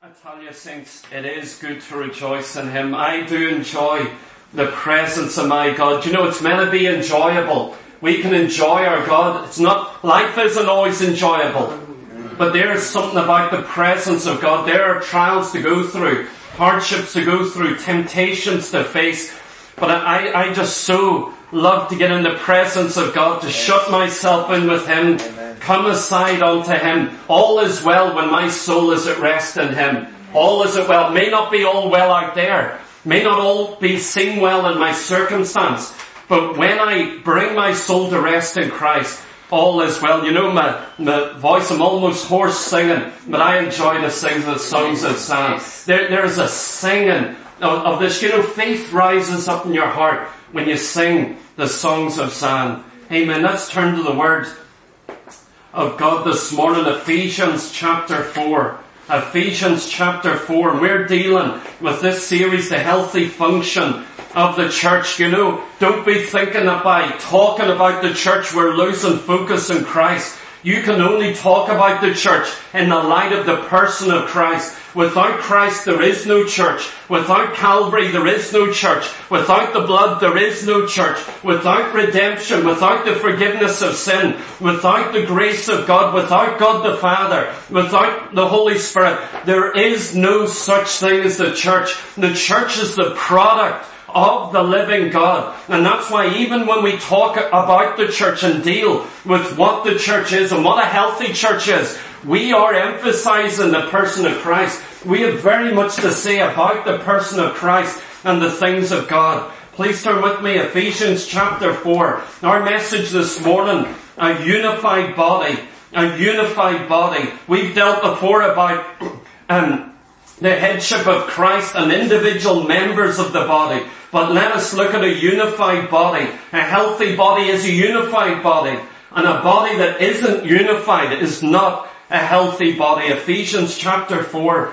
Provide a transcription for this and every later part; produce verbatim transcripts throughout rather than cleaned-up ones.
I tell you, saints, it is good to rejoice in Him. I do enjoy the presence of my God. You know, it's meant to be enjoyable. We can enjoy our God. It's not, life isn't always enjoyable. But there is something about the presence of God. There are trials to go through, hardships to go through, temptations to face. But I, I just so love to get in the presence of God, to shut myself in with Him, come aside unto Him. All is well when my soul is at rest in Him. All is it well. May not be all well out there. May not all be seen well in my circumstance. But when I bring my soul to rest in Christ, all is well. You know, my, my voice, I'm almost hoarse singing, but I enjoy to sing the songs of Sam. There, there's a singing of, of this. You know, faith rises up in your heart when you sing the songs of Sam. Amen. Let's turn to the Word of God this morning. Ephesians chapter four. Ephesians chapter four. And we're dealing with this series, the healthy function of the church. You know, don't be thinking that by talking about the church we're losing focus in Christ. You can only talk about the church in the light of the person of Christ. Without Christ there is no church. Without Calvary there is no church. Without the blood there is no church. Without redemption, without the forgiveness of sin, without the grace of God, without God the Father, without the Holy Spirit, there is no such thing as the church. The church is the product of the living God. And that's why even when we talk about the church and deal with what the church is and what a healthy church is, we are emphasizing the person of Christ. We have very much to say about the person of Christ and the things of God. Please turn with me, Ephesians chapter four. Our message this morning, a unified body. A unified body. We've dealt before about um, the headship of Christ and individual members of the body. But let us look at a unified body. A healthy body is a unified body. And a body that isn't unified is not a healthy body. Ephesians chapter four,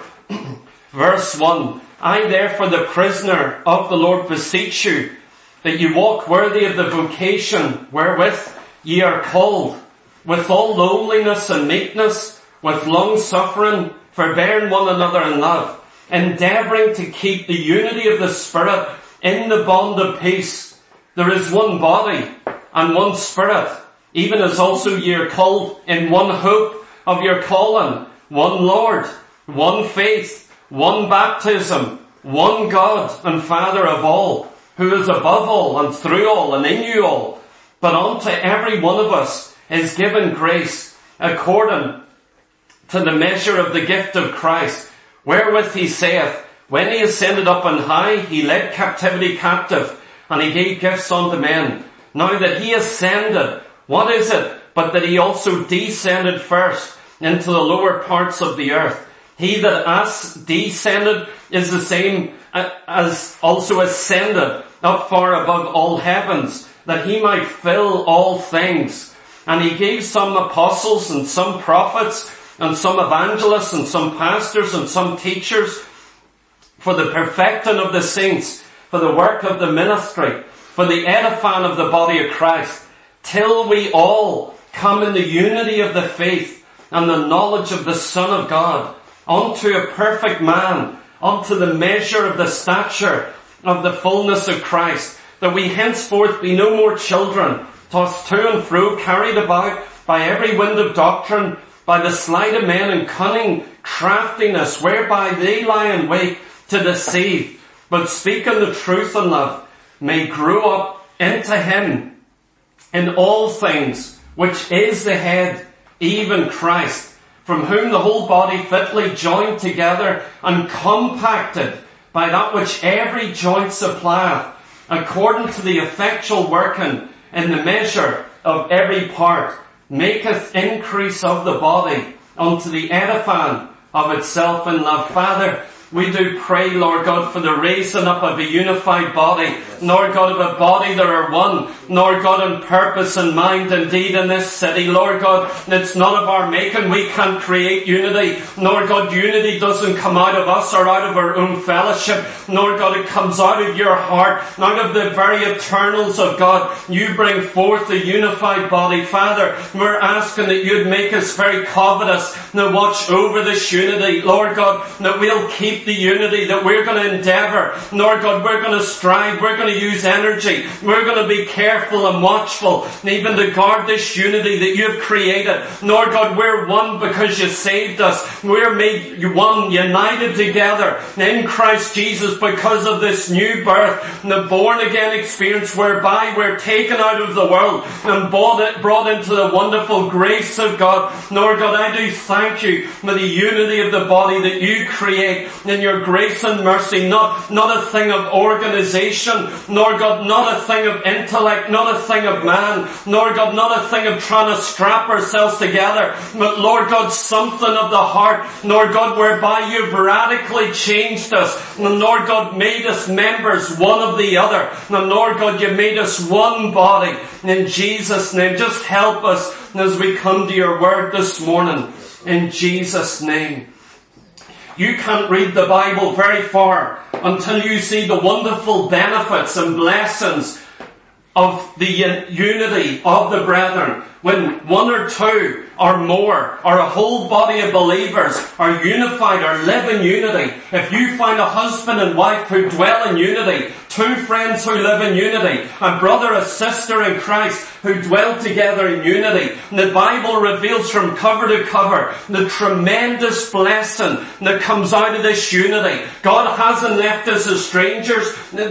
verse one. I therefore, the prisoner of the Lord, beseech you that you walk worthy of the vocation wherewith ye are called, with all lowliness and meekness, with long suffering, forbearing one another in love, endeavouring to keep the unity of the Spirit in the bond of peace. There is one body and one Spirit, even as also ye are called in one hope of your calling, one Lord, one faith, one baptism, one God and Father of all, who is above all and through all and in you all. But unto every one of us is given grace according to the measure of the gift of Christ, wherewith he saith, when he ascended up on high, he led captivity captive, and he gave gifts unto men. Now that he ascended, what is it but that he also descended first into the lower parts of the earth? He that as descended is the same as also ascended up far above all heavens, that he might fill all things. And he gave some apostles and some prophets and some evangelists and some pastors and some teachers for the perfecting of the saints, for the work of the ministry, for the edifying of the body of Christ, till we all come in the unity of the faith and the knowledge of the Son of God, unto a perfect man, unto the measure of the stature of the fullness of Christ, that we henceforth be no more children, tossed to and fro, carried about by every wind of doctrine, by the sleight of men and cunning craftiness, whereby they lie in wait to deceive, but speaking the truth in love, may grow up into him in all things, which is the head, even Christ, from whom the whole body fitly joined together and compacted by that which every joint supplieth, according to the effectual working in the measure of every part, maketh increase of the body unto the edifying of itself in love. Father, We do pray, Lord God, for the raising up of a unified body. Lord God, of a body that are one. Lord God, in purpose and mind indeed in this city. Lord God, it's none of our making. We can't create unity. Lord God, unity doesn't come out of us or out of our own fellowship. Lord God, it comes out of your heart, out of the very eternals of God. You bring forth a unified body. Father, we're asking that you'd make us very covetous and watch over this unity. Lord God, that we'll keep the unity, that we're going to endeavour. Lord God, we're going to strive, we're going to use energy, we're going to be careful and watchful, and even to guard this unity that you've created. Lord God, we're one because you saved us. We're made one, united together in Christ Jesus because of this new birth, the born again experience whereby we're taken out of the world and brought, brought into the wonderful grace of God. Lord God, I do thank you for the unity of the body that you create in your grace and mercy, not, not a thing of organization, Lord God, not a thing of intellect, not a thing of man, Lord God, not a thing of trying to strap ourselves together, but Lord God, something of the heart, Lord God, whereby you've radically changed us, and Lord God, made us members one of the other, and Lord God, you made us one body. In Jesus' name, just help us as we come to your word this morning. In Jesus' name. You can't read the Bible very far until you see the wonderful benefits and blessings of the unity of the brethren. When one or two or more or a whole body of believers are unified or live in unity, if you find a husband and wife who dwell in unity, two friends who live in unity, a brother, a sister in Christ who dwell together in unity, the Bible reveals from cover to cover the tremendous blessing that comes out of this unity. God hasn't left us as strangers.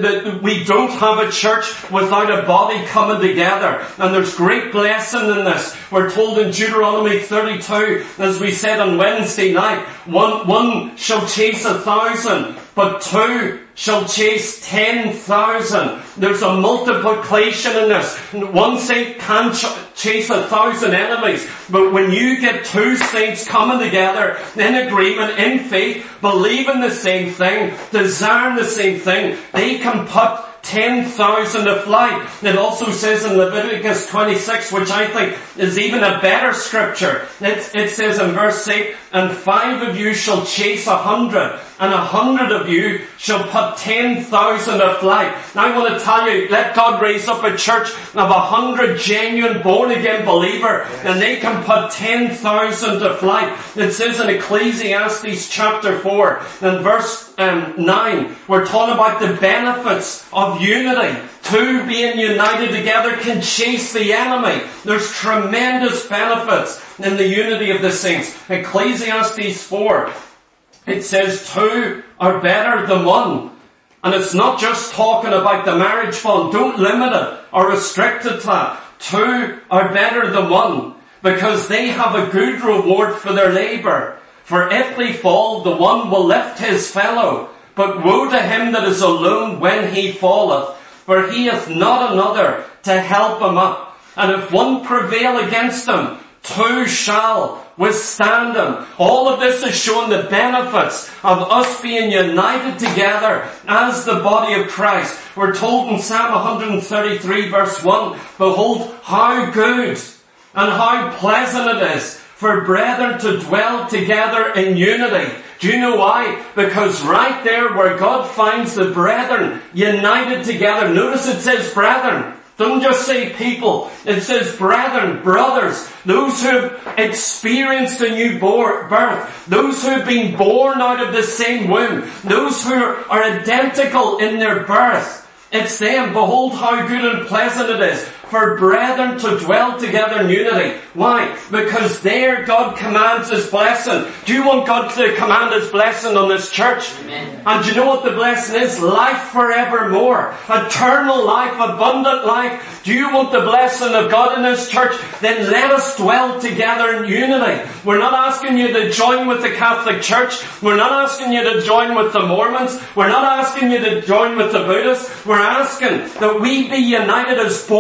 We don't have a church without a body coming together. And there's great blessing in this. We're told in Deuteronomy thirty-two, as we said on Wednesday night, one, one shall chase a thousand, but two shall chase ten thousand. There's a multiplication in this. One saint can ch- chase a thousand enemies, but when you get two saints coming together in agreement, in faith, believing the same thing, desiring the same thing, they can put ten thousand to flight. It also says in Leviticus twenty-six, which I think is even a better scripture. It, it says in verse eight, and five of you shall chase a hundred, and a hundred of you shall put ten thousand to flight. Now I want to tell you, let God raise up a church of a hundred genuine born again believer, and they can put ten thousand to flight. It says in Ecclesiastes chapter four, and verse um, nine, we're talking about the benefits of unity. Two being united together can chase the enemy. There's tremendous benefits in the unity of the saints. Ecclesiastes four, it says two are better than one. And it's not just talking about the marriage bond. Don't limit it or restrict it to that. Two are better than one because they have a good reward for their labour. For if they fall, the one will lift his fellow. But woe to him that is alone when he falleth, for he hath not another to help him up. And if one prevail against him, two shall withstand him. All of this is showing the benefits of us being united together as the body of Christ. We're told in Psalm one thirty-three verse one, behold how good and how pleasant it is for brethren to dwell together in unity. Do you know why? Because right there where God finds the brethren united together, notice it says brethren. Don't just say people. It says brethren, brothers, those who have experienced a new birth, those who have been born out of the same womb, those who are identical in their birth. It's them. Behold how good and pleasant it is for brethren to dwell together in unity. Why? Because there God commands His blessing. Do you want God to command His blessing on this church? Amen. And do you know what the blessing is? Life forevermore. Eternal life, abundant life. Do you want the blessing of God in this church? Then let us dwell together in unity. We're not asking you to join with the Catholic Church. We're not asking you to join with the Mormons. We're not asking you to join with the Buddhists. We're asking that we be united as born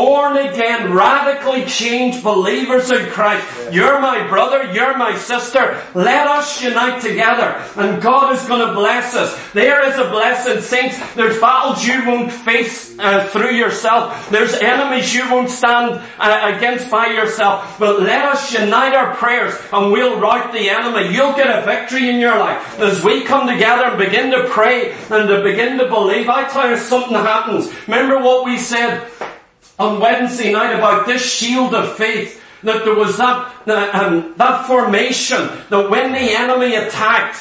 again radically changed believers in Christ. You're my brother, you're my sister. Let us unite together, and God is going to bless us. There is a blessing, saints. There's battles you won't face uh, through yourself. There's enemies you won't stand uh, against by yourself. But let us unite our prayers, and we'll rout the enemy. You'll get a victory in your life. As we come together and begin to pray and to begin to believe, I tell you, something happens. Remember what we said on Wednesday night about this shield of faith, that there was that, uh, um, that formation, that when the enemy attacked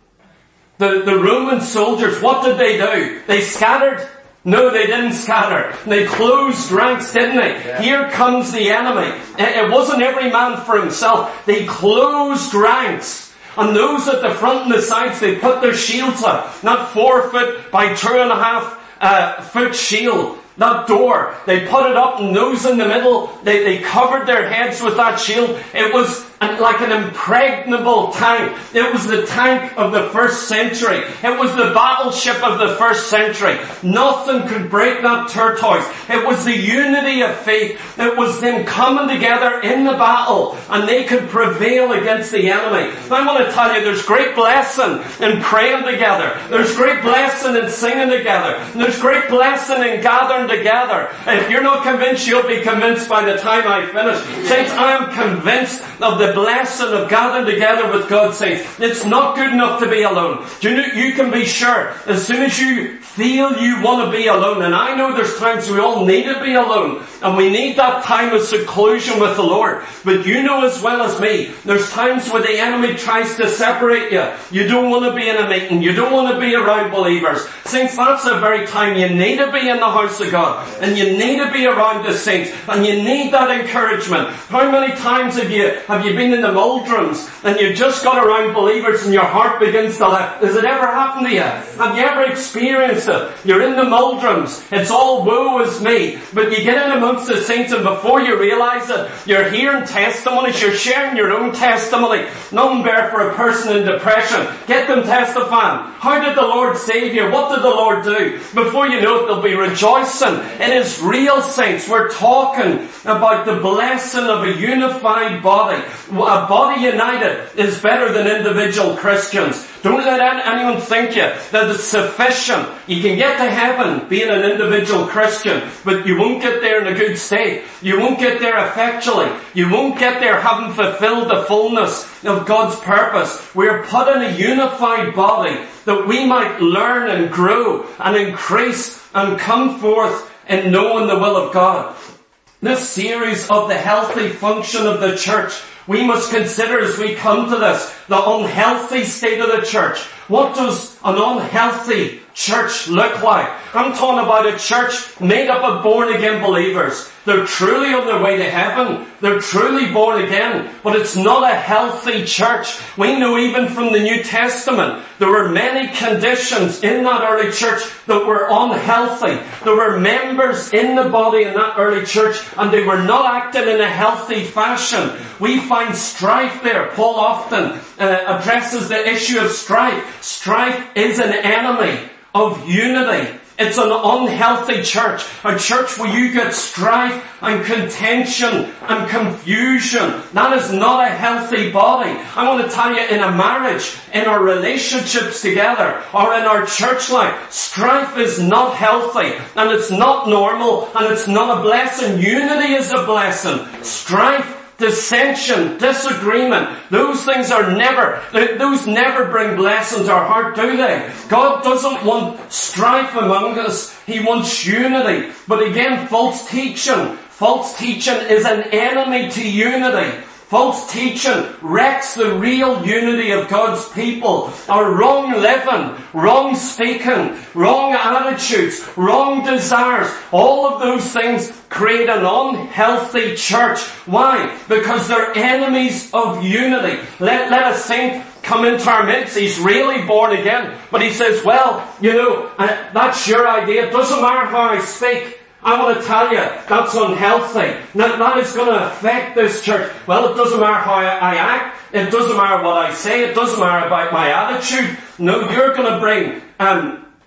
the, the Roman soldiers, what did they do? They scattered? No, they didn't scatter. They closed ranks, didn't they? Yeah. Here comes the enemy. It wasn't every man for himself. They closed ranks. And those at the front and the sides, they put their shields up. Not four foot by two and a half uh, foot shield. That door, they put it up, and those in the middle, they, they covered their heads with that shield. It was an, like an impregnable tank. It was the tank of the first century. It was the battleship of the first century. Nothing could break that tortoise. It was the unity of faith. It was them coming together in the battle, and they could prevail against the enemy. I want to tell you, there's great blessing in praying together. There's great blessing in singing together. And there's great blessing in gathering together. If you're not convinced, you'll be convinced by the time I finish. Saints, I am convinced of the blessing of gathering together with God's saints. It's not good enough to be alone. Do you know, you can be sure, as soon as you feel you want to be alone, and I know there's times we all need to be alone, and we need that time of seclusion with the Lord. But you know as well as me, there's times where the enemy tries to separate you. You don't want to be in a meeting. You don't want to be around believers. Saints, that's the very time you need to be in the house of God, and you need to be around the saints, and you need that encouragement. How many times have you have you been in the doldrums, and you just got around believers and your heart begins to lift? Has it ever happened to you? Have you ever experienced it? You're in the doldrums, it's all woe is me, but you get in amongst the saints, and before you realise it, you're hearing testimonies, you're sharing your own testimony. None better for a person in depression. Get them testifying. How did the Lord save you? What did the Lord do? Before you know it, they'll be rejoicing. It is real, saints. We're talking about the blessing of a unified body. A body united is better than individual Christians. Don't let anyone think you that it's sufficient. You can get to heaven being an individual Christian, but you won't get there in a good state. You won't get there effectually. You won't get there having fulfilled the fullness of God's purpose. We're put in a unified body that we might learn and grow and increase and come forth in knowing the will of God. This series of the healthy function of the church, we must consider as we come to this, the unhealthy state of the church. What does an unhealthy church look like? I'm talking about a church made up of born-again believers. They're truly on their way to heaven. They're truly born again. But it's not a healthy church. We know even from the New Testament, there were many conditions in that early church that were unhealthy. There were members in the body in that early church, and they were not acting in a healthy fashion. We find strife there. Paul often uh, addresses the issue of strife. Strife is an enemy of unity. It's an unhealthy church. A church where you get strife and contention and confusion. That is not a healthy body. I want to tell you, in a marriage, in our relationships together, or in our church life, strife is not healthy, and it's not normal, and it's not a blessing. Unity is a blessing. Strife, dissension, disagreement, those things are never, those never bring blessings or heart, do they? God doesn't want strife among us. He wants unity. But again, false teaching. False teaching is an enemy to unity. False teaching wrecks the real unity of God's people. Our wrong living, wrong speaking, wrong attitudes, wrong desires, all of those things create an unhealthy church. Why? Because they're enemies of unity. Let, let a saint come into our midst. He's really born again. But he says, well, you know, uh, that's your idea. It doesn't matter how I speak. I want to tell you, that's unhealthy. That, that is going to affect this church. Well, it doesn't matter how I, I act. It doesn't matter what I say. It doesn't matter about my attitude. No, you're going to bring um,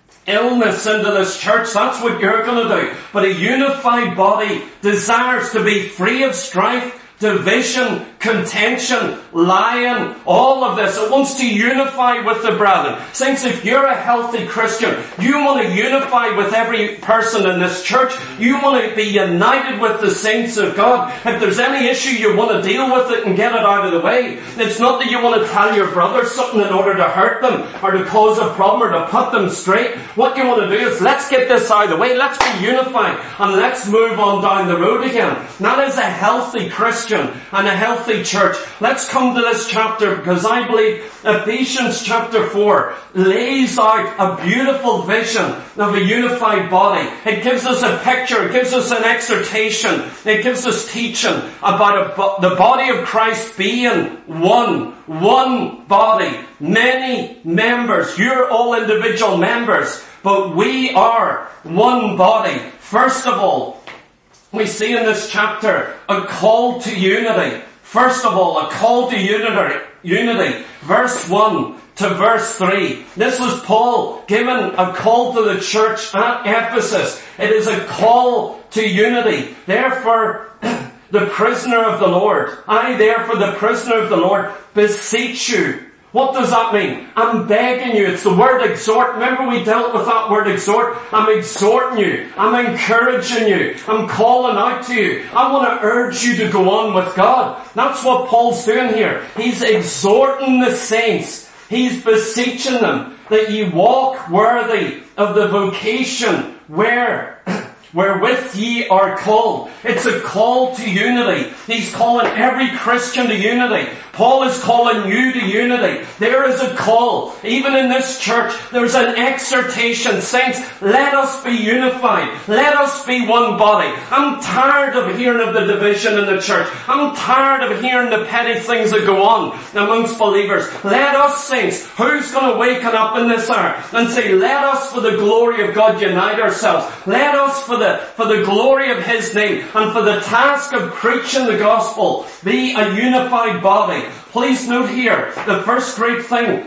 illness into this church. That's what you're going to do. But a unified body desires to be free of strife, division, contention, lying, all of this. It wants to unify with the brethren. Saints, if you're a healthy Christian, you want to unify with every person in this church. You want to be united with the saints of God. If there's any issue, you want to deal with it and get it out of the way. It's not that you want to tell your brother something in order to hurt them or to cause a problem or to put them straight. What you want to do is, let's get this out of the way. Let's be unified and let's move on down the road again. That is a healthy Christian and a healthy church. Let's come to this chapter, because I believe Ephesians chapter four lays out a beautiful vision of a unified body. It gives us a picture, it gives us an exhortation, it gives us teaching about a, the body of Christ being one, one body, many members. You're all individual members, but we are one body. First of all, we see in this chapter a call to unity. First of all, a call to unity. Unity. Verse one to verse three. This was Paul giving a call to the church at Ephesus. It is a call to unity. Therefore, the prisoner of the Lord, I therefore the prisoner of the Lord, beseech you. What does that mean? I'm begging you. It's the word exhort. Remember we dealt with that word exhort? I'm exhorting you. I'm encouraging you. I'm calling out to you. I want to urge you to go on with God. That's what Paul's doing here. He's exhorting the saints. He's beseeching them that ye walk worthy of the vocation where wherewith ye are called. It's a call to unity. He's calling every Christian to unity. Paul is calling you to unity. There is a call. Even in this church, there's an exhortation. Saints, let us be unified. Let us be one body. I'm tired of hearing of the division in the church. I'm tired of hearing the petty things that go on amongst believers. Let us, saints, who's going to waken up in this hour and say, let us for the glory of God unite ourselves. Let us for the, for the glory of His name and for the task of preaching the gospel be a unified body. Please note here, the first great thing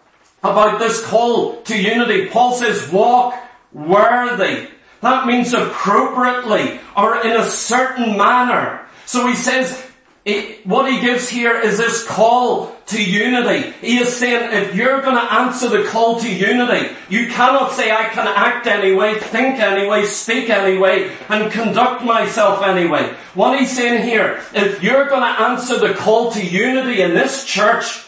about this call to unity, Paul says, walk worthy. That means appropriately or in a certain manner. So he says, it, what he gives here is this call to unity. He is saying, if you're going to answer the call to unity, you cannot say, I can act anyway, think anyway, speak anyway, and conduct myself anyway. What he's saying here, if you're going to answer the call to unity in this church,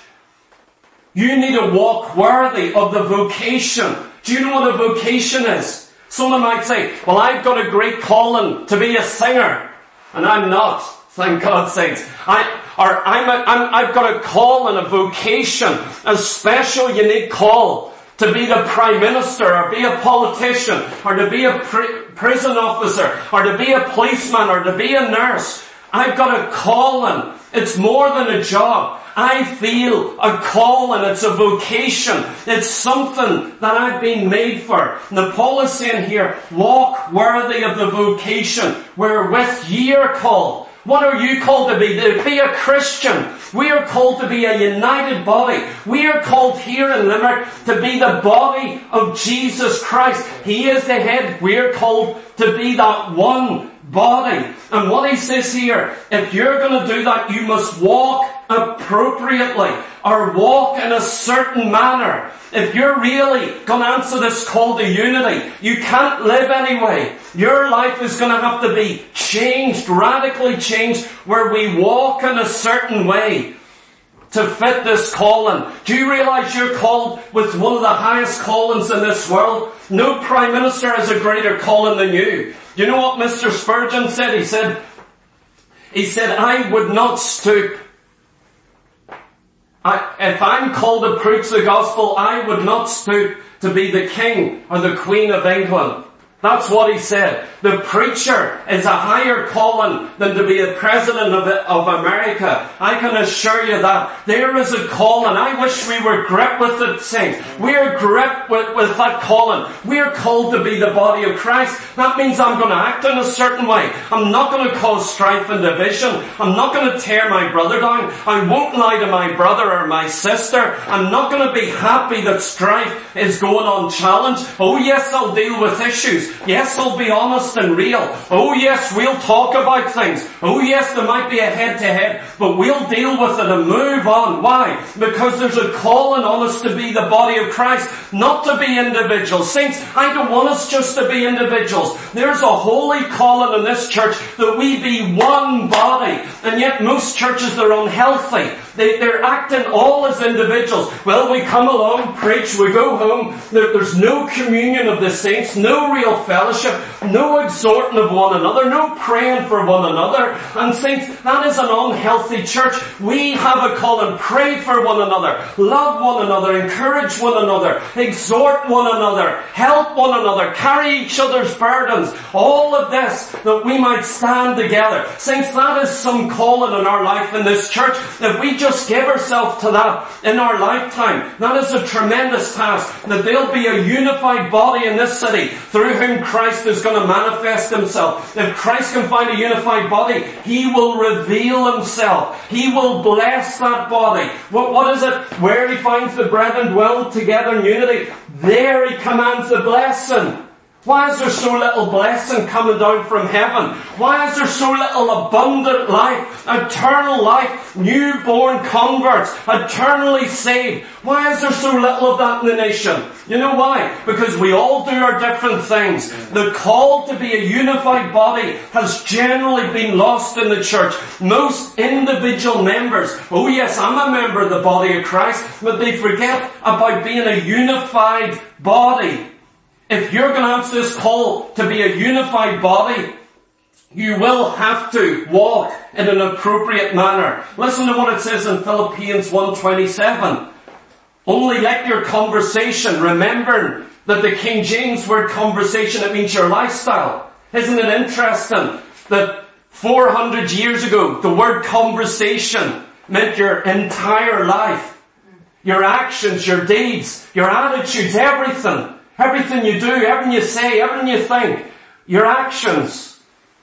you need to walk worthy of the vocation. Do you know what a vocation is? Someone might say, well, I've got a great calling to be a singer, and I'm not. Thank God, saints. I, or I'm a, I'm, I've got a call and a vocation, a special, unique call to be the Prime Minister, or be a politician, or to be a pri- prison officer, or to be a policeman, or to be a nurse. I've got a calling. It's more than a job. I feel a call and it's a vocation. It's something that I've been made for. Now Paul is saying here, walk worthy of the vocation wherewith ye are called. What are you called to be? To be a Christian. We are called to be a united body. We are called here in Limerick to be the body of Jesus Christ. He is the head. We are called to be that one body. And what he says here, if you're going to do that, you must walk appropriately or walk in a certain manner. If you're really going to answer this call to unity, you can't live anyway. Your life is going to have to be changed, radically changed, where we walk in a certain way to fit this calling. Do you realize you're called with one of the highest callings in this world? No Prime Minister has a greater calling than you. Do you know what Mister Spurgeon said? He said, he said, I would not stoop. I, if I'm called to preach the gospel, I would not stoop to be the King or the Queen of England. That's what he said. The preacher is a higher calling than to be a president of, of America. I can assure you that. There is a calling. I wish we were gripped with it, saints. We're gripped with, with that calling. We're called to be the body of Christ. That means I'm going to act in a certain way. I'm not going to cause strife and division. I'm not going to tear my brother down. I won't lie to my brother or my sister. I'm not going to be happy that strife is going unchallenged. Oh yes, I'll deal with issues. Yes, I'll be honest and real. Oh yes, we'll talk about things. Oh yes, there might be a head-to-head, but we'll deal with it and move on. Why? Because there's a calling on us to be the body of Christ, not to be individuals. Saints, I don't want us just to be individuals. There's a holy calling in this church that we be one body, and yet most churches are unhealthy. They, they're acting all as individuals. Well, we come along, preach, we go home. There, there's no communion of the saints, no real fellowship, no exhorting of one another, no praying for one another. And saints, that is an unhealthy church. We have a calling. Pray for one another, love one another, encourage one another, exhort one another, help one another, carry each other's burdens. All of this that we might stand together. Saints, that is some calling in our life in this church. If we just give ourselves to that in our lifetime, that is a tremendous task. That there'll be a unified body in this city through whom Christ is going to manifest himself. If Christ can find a unified body, he will reveal himself. He will bless that body. What, what is it? Where he finds the brethren dwell together in unity, there he commands the blessing. Why is there so little blessing coming down from heaven? Why is there so little abundant life, eternal life, newborn converts, eternally saved? Why is there so little of that in the nation? You know why? Because we all do our different things. The call to be a unified body has generally been lost in the church. Most individual members, oh yes, I'm a member of the body of Christ, but they forget about being a unified body. If you're going to answer this call to be a unified body, you will have to walk in an appropriate manner. Listen to what it says in Philippians one twenty-seven. Only let your conversation, remember that the King James word conversation, it means your lifestyle. Isn't it interesting that four hundred years ago, the word conversation meant your entire life. Your actions, your deeds, your attitudes, everything. Everything you do, everything you say, everything you think, your actions.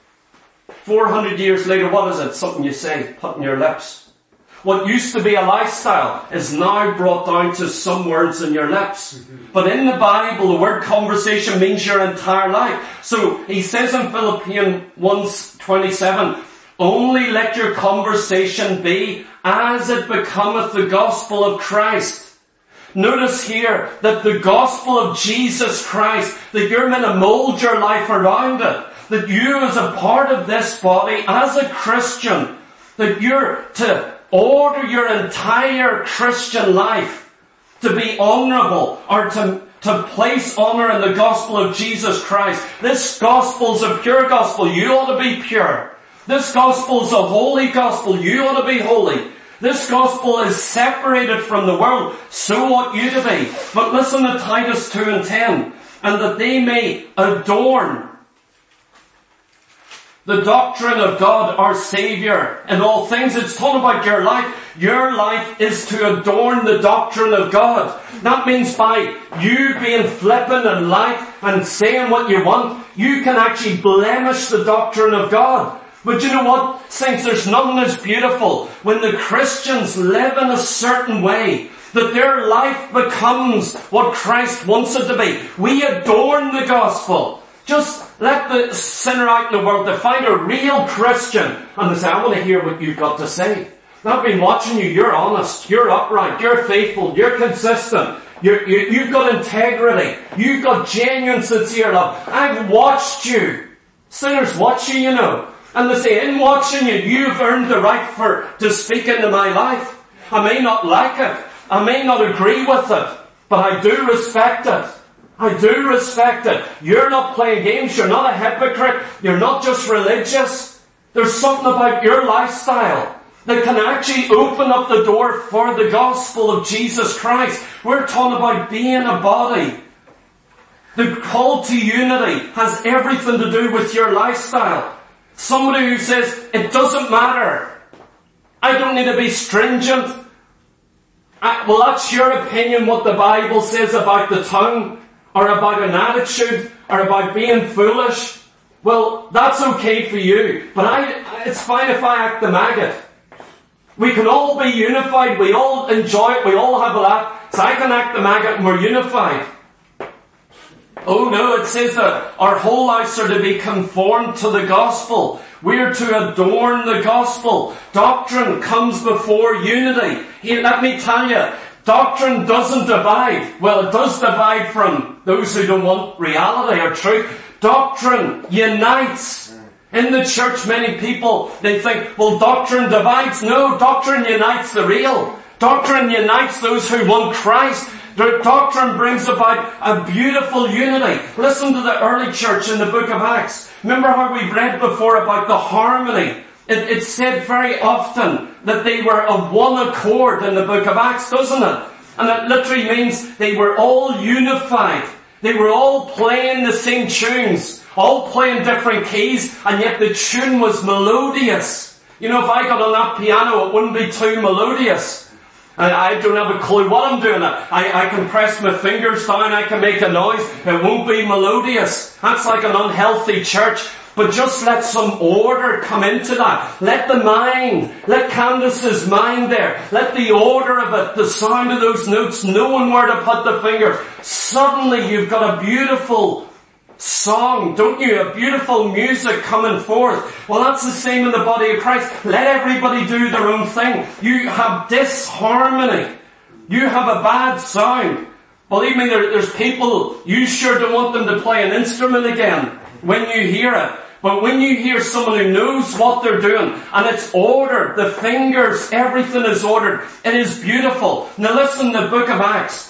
four hundred years later, what is it? Something you say, put in your lips. What used to be a lifestyle is now brought down to some words in your lips. Mm-hmm. But in the Bible, the word conversation means your entire life. So he says in Philippians one twenty-seven, only let your conversation be as it becometh the gospel of Christ. Notice here that the gospel of Jesus Christ, that you're meant to mold your life around it. That you as a part of this body, as a Christian, that you're to order your entire Christian life to be honourable or to, to place honour in the gospel of Jesus Christ. This gospel is a pure gospel. You ought to be pure. This gospel is a holy gospel. You ought to be holy. This gospel is separated from the world, so ought you to be. But listen to Titus two and ten, and that they may adorn the doctrine of God our Saviour in all things. It's talking about your life. Your life is to adorn the doctrine of God. That means by you being flippant and light and saying what you want, you can actually blemish the doctrine of God. But you know what, saints, there's nothing as beautiful when the Christians live in a certain way that their life becomes what Christ wants it to be. We adorn the gospel. Just let the sinner out in the world to find a real Christian and they say, I want to hear what you've got to say. I've been watching you, you're honest, you're upright, you're faithful, you're consistent, you're, you, you've got integrity, you've got genuine sincere love. I've watched you. Sinners watch you, you know. And they say, in watching you, you've earned the right for to speak into my life. I may not like it. I may not agree with it. But I do respect it. I do respect it. You're not playing games. You're not a hypocrite. You're not just religious. There's something about your lifestyle that can actually open up the door for the gospel of Jesus Christ. We're talking about being a body. The call to unity has everything to do with your lifestyle. Somebody who says, it doesn't matter. I don't need to be stringent. I, well, that's your opinion what the Bible says about the tongue, or about an attitude, or about being foolish. Well, that's okay for you. But I, it's fine if I act the maggot. We can all be unified. We all enjoy it. We all have a laugh. So I can act the maggot and we're unified. Oh no, it says that our whole lives are to be conformed to the gospel. We're to adorn the gospel. Doctrine comes before unity. Here, let me tell you, doctrine doesn't divide. Well, it does divide from those who don't want reality or truth. Doctrine unites. In the church, many people, they think, well, doctrine divides. No, doctrine unites the real. Doctrine unites those who want Christ. The doctrine brings about a beautiful unity. Listen to the early church in the book of Acts. Remember how we read before about the harmony. It, it's said very often that they were of one accord in the book of Acts, doesn't it? And it literally means they were all unified. They were all playing the same tunes, all playing different keys, and yet the tune was melodious. You know, if I got on that piano, it wouldn't be too melodious. I don't have a clue what I'm doing. I, I can press my fingers down, I can make a noise. It won't be melodious. That's like an unhealthy church. But just let some order come into that. Let the mind, let Candace's mind there, let the order of it, the sound of those notes, knowing where to put the finger. Suddenly you've got a beautiful song, don't you? A beautiful music coming forth. Well, that's the same in the body of Christ. Let everybody do their own thing. You have disharmony. You have a bad sound. Believe me, there, there's people, you sure don't want them to play an instrument again when you hear it. But when you hear someone who knows what they're doing, and it's ordered, the fingers, everything is ordered, it is beautiful. Now listen to the book of Acts.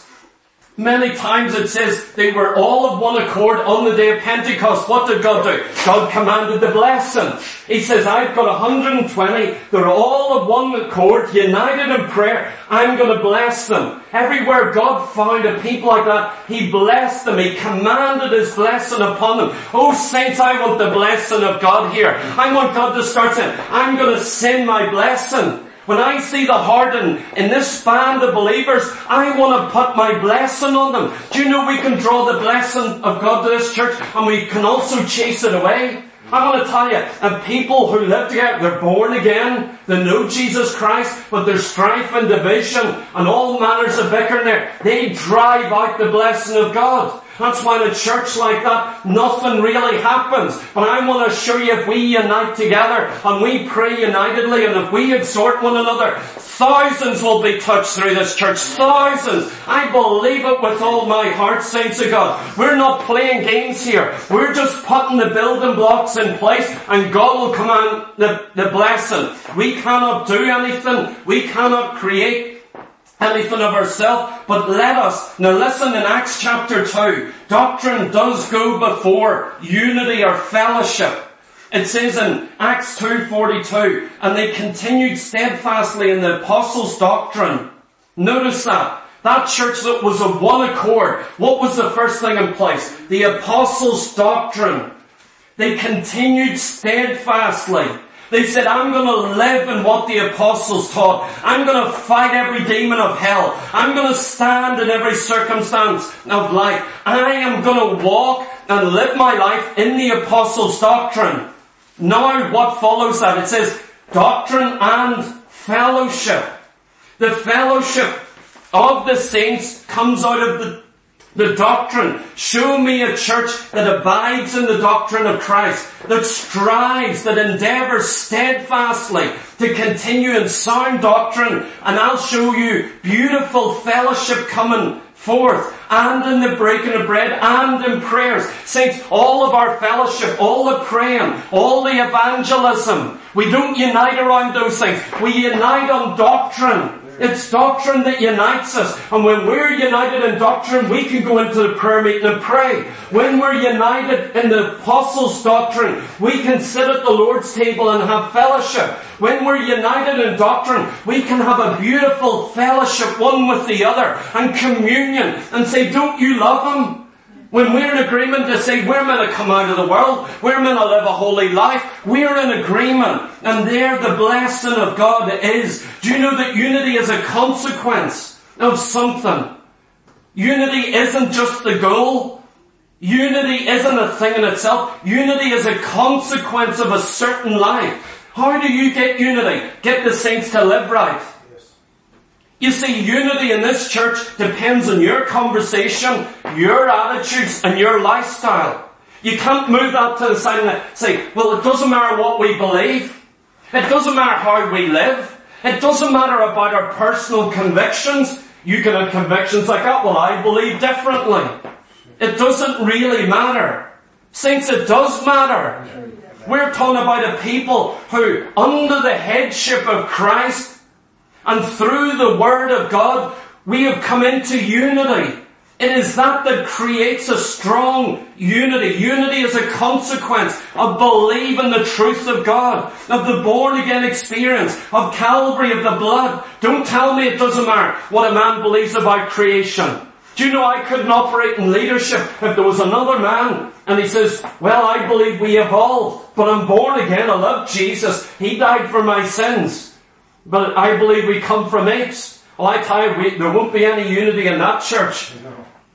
Many times it says they were all of one accord on the day of Pentecost. What did God do? God commanded the blessing. He says, I've got one hundred twenty. They're all of one accord, united in prayer. I'm going to bless them. Everywhere God found a people like that, He blessed them. He commanded His blessing upon them. Oh, saints, I want the blessing of God here. I want God to start saying, I'm going to send my blessing. When I see the hardened in this band of believers, I want to put my blessing on them. Do you know we can draw the blessing of God to this church and we can also chase it away? I want to tell you, and people who live together, they're born again, they know Jesus Christ, but there's strife and division and all manners of bickering there. They drive out the blessing of God. That's why in a church like that, nothing really happens. But I want to assure you, if we unite together and we pray unitedly and if we exhort one another, thousands will be touched through this church. Thousands. I believe it with all my heart, saints of God. We're not playing games here. We're just putting the building blocks in place and God will command the, the blessing. We cannot do anything. We cannot create anything of ourselves, but let us. Now listen, in Acts chapter two, doctrine does go before unity or fellowship. It says in Acts two forty-two, and they continued steadfastly in the apostles' doctrine. Notice that. That church that was of one accord. What was the first thing in place? The apostles' doctrine. They continued steadfastly. They said, I'm going to live in what the apostles taught. I'm going to fight every demon of hell. I'm going to stand in every circumstance of life. I am going to walk and live my life in the apostles' doctrine. Now what follows that? It says doctrine and fellowship. The fellowship of the saints comes out of the The doctrine. Show me a church that abides in the doctrine of Christ, that strives, that endeavours steadfastly to continue in sound doctrine, and I'll show you beautiful fellowship coming forth, and in the breaking of bread, and in prayers. Saints, all of our fellowship, all the praying, all the evangelism, we don't unite around those things. We unite on doctrine. It's doctrine that unites us. And when we're united in doctrine, we can go into the prayer meeting and pray. When we're united in the apostles' doctrine, we can sit at the Lord's table and have fellowship. When we're united in doctrine, we can have a beautiful fellowship one with the other and communion and say, don't you love Him? When we're in agreement to say we're meant to come out of the world, we're meant to live a holy life, we're in agreement. And there the blessing of God is. Do you know that unity is a consequence of something? Unity isn't just the goal. Unity isn't a thing in itself. Unity is a consequence of a certain life. How do you get unity? Get the saints to live right. You see, unity in this church depends on your conversation, your attitudes, and your lifestyle. You can't move that to the side and say, well, it doesn't matter what we believe. It doesn't matter how we live. It doesn't matter about our personal convictions. You can have convictions like that. Well, I believe differently. It doesn't really matter. Saints, it does matter. We're talking about a people who, under the headship of Christ, and through the Word of God, we have come into unity. It is that that creates a strong unity. Unity is a consequence of believing the truth of God, of the born-again experience, of Calvary, of the blood. Don't tell me it doesn't matter what a man believes about creation. Do you know I couldn't operate in leadership if there was another man and he says, well, I believe we evolved, but I'm born again, I love Jesus, He died for my sins. But I believe we come from apes. Well, I tell you, we, there won't be any unity in that church. No.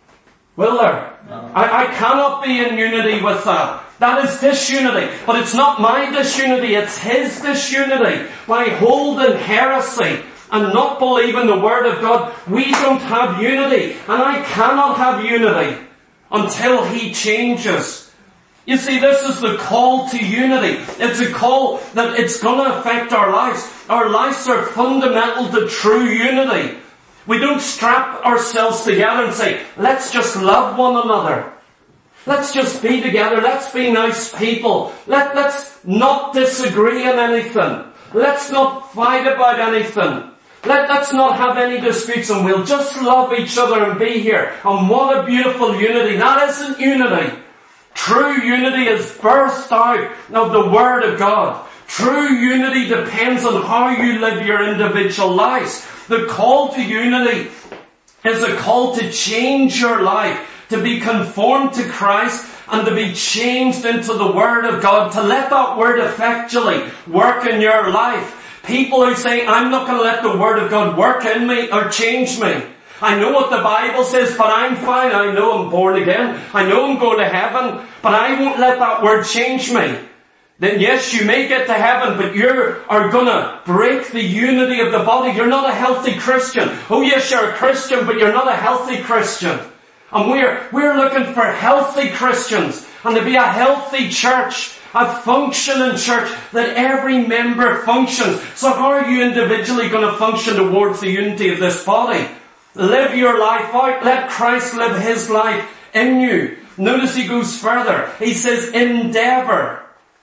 Will there? No. I, I cannot be in unity with that. That is disunity. But it's not my disunity, it's His disunity. By holding heresy and not believing the Word of God, we don't have unity. And I cannot have unity until He changes. You see, this is the call to unity. It's a call that it's going to affect our lives. Our lives are fundamental to true unity. We don't strap ourselves together and say, let's just love one another. Let's just be together. Let's be nice people. Let, let's not disagree on anything. Let's not fight about anything. Let, let's not have any disputes and we'll just love each other and be here. And what a beautiful unity. That isn't unity. True unity is birthed out of the Word of God. True unity depends on how you live your individual lives. The call to unity is a call to change your life, to be conformed to Christ and to be changed into the Word of God, to let that Word effectually work in your life. People who say, I'm not going to let the Word of God work in me or change me. I know what the Bible says, but I'm fine. I know I'm born again. I know I'm going to heaven, but I won't let that Word change me. Then yes, you may get to heaven, but you are going to break the unity of the body. You're not a healthy Christian. Oh yes, you're a Christian, but you're not a healthy Christian. And we're, we're looking for healthy Christians and to be a healthy church, a functioning church that every member functions. So how are you individually going to function towards the unity of this body? Live your life out. Let Christ live His life in you. Notice he goes further. He says, endeavour.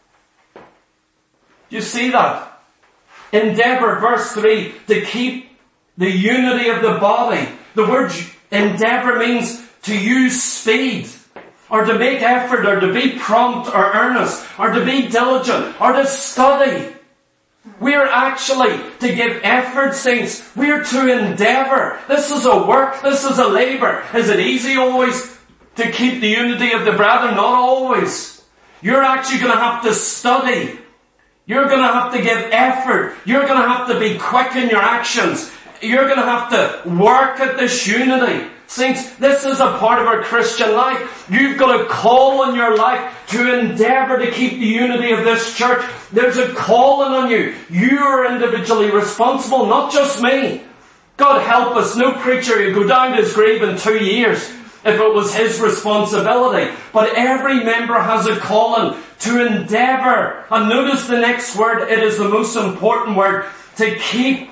Do you see that? Endeavour, verse three, to keep the unity of the body. The word endeavour means to use speed, or to make effort, or to be prompt, or earnest, or to be diligent, or to study. We're actually to give effort, saints. We're to endeavour. This is a work. This is a labour. Is it easy always to keep the unity of the brethren? Not always. You're actually going to have to study. You're going to have to give effort. You're going to have to be quick in your actions. You're going to have to work at this unity. Saints, this is a part of our Christian life. You've got a call in your life to endeavour to keep the unity of this church. There's a calling on you. You are individually responsible, not just me. God help us, no preacher would go down to his grave in two years if it was his responsibility. But every member has a calling to endeavour. And notice the next word, it is the most important word, to keep.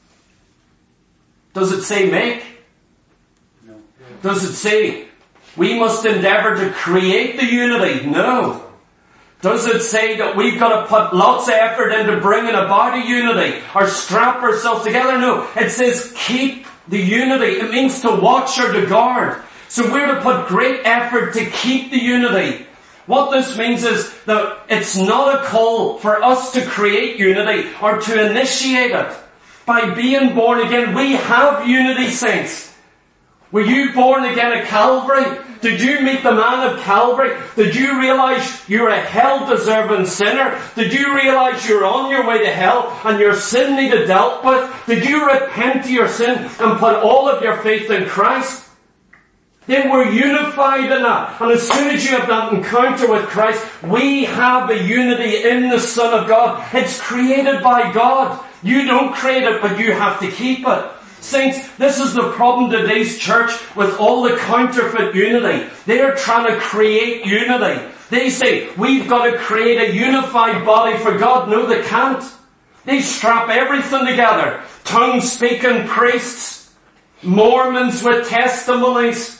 Does it say make? Does it say we must endeavour to create the unity? No. Does it say that we've got to put lots of effort into bringing about a unity or strap ourselves together? No. It says keep the unity. It means to watch or to guard. So we're to put great effort to keep the unity. What this means is that it's not a call for us to create unity or to initiate it. By being born again, we have unity, saints. Were you born again at Calvary? Did you meet the man of Calvary? Did you realize you're a hell-deserving sinner? Did you realize you're on your way to hell and your sin needed dealt with? Did you repent of your sin and put all of your faith in Christ? Then we're unified in that. And as soon as you have that encounter with Christ, we have a unity in the Son of God. It's created by God. You don't create it, but you have to keep it. Saints, this is the problem today's church with all the counterfeit unity. They are trying to create unity. They say, we've got to create a unified body for God. No, they can't. They strap everything together. Tongue-speaking priests, Mormons with testimonies,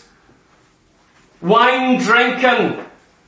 wine-drinking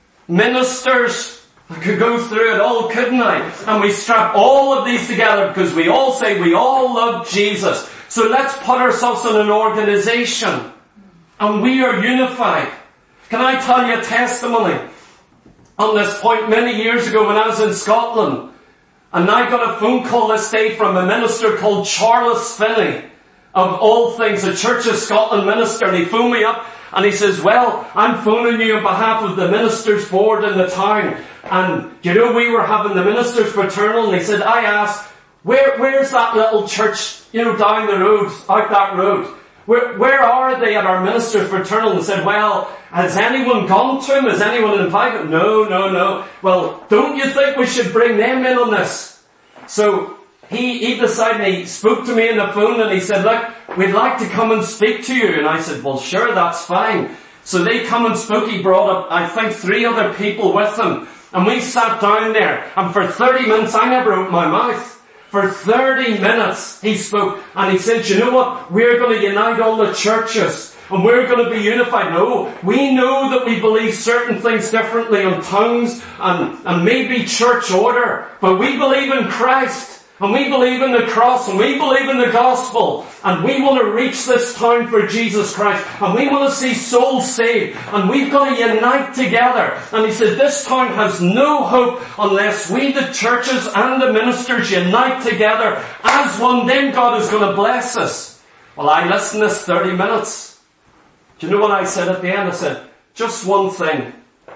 ministers. I could go through it all, couldn't I? And we strap all of these together because we all say we all love Jesus. So let's put ourselves in an organization. And we are unified. Can I tell you a testimony on this point? Many years ago when I was in Scotland, and I got a phone call this day from a minister called Charles Finney, of all things, a Church of Scotland minister, and he phoned me up and he says, well, I'm phoning you on behalf of the ministers' board in the town. And you know, we were having the ministers' fraternal, and he said, I asked, where, where's that little church, you know, down the road, out that road? Where, where are they at our ministers' fraternal? And said, well, has anyone gone to him? Has anyone invited him? No, no, no. Well, don't you think we should bring them in on this? So he, he decided, he spoke to me on the phone and he said, look, we'd like to come and speak to you. And I said, well, sure, that's fine. So they come and spoke. He brought up, I think, three other people with him. And we sat down there. And for thirty minutes, I never opened my mouth. For thirty minutes he spoke, and he said, you know what, we're going to unite all the churches and we're going to be unified. No, we know that we believe certain things differently on tongues and, and maybe church order, but we believe in Christ and we believe in the cross and we believe in the gospel and we want to reach this town for Jesus Christ and we want to see souls saved and we've got to unite together. And he said, this town has no hope unless we, the churches and the ministers, unite together as one. Then God is going to bless us. Well, I listened to this thirty minutes. Do you know what I said at the end? I said, just one thing.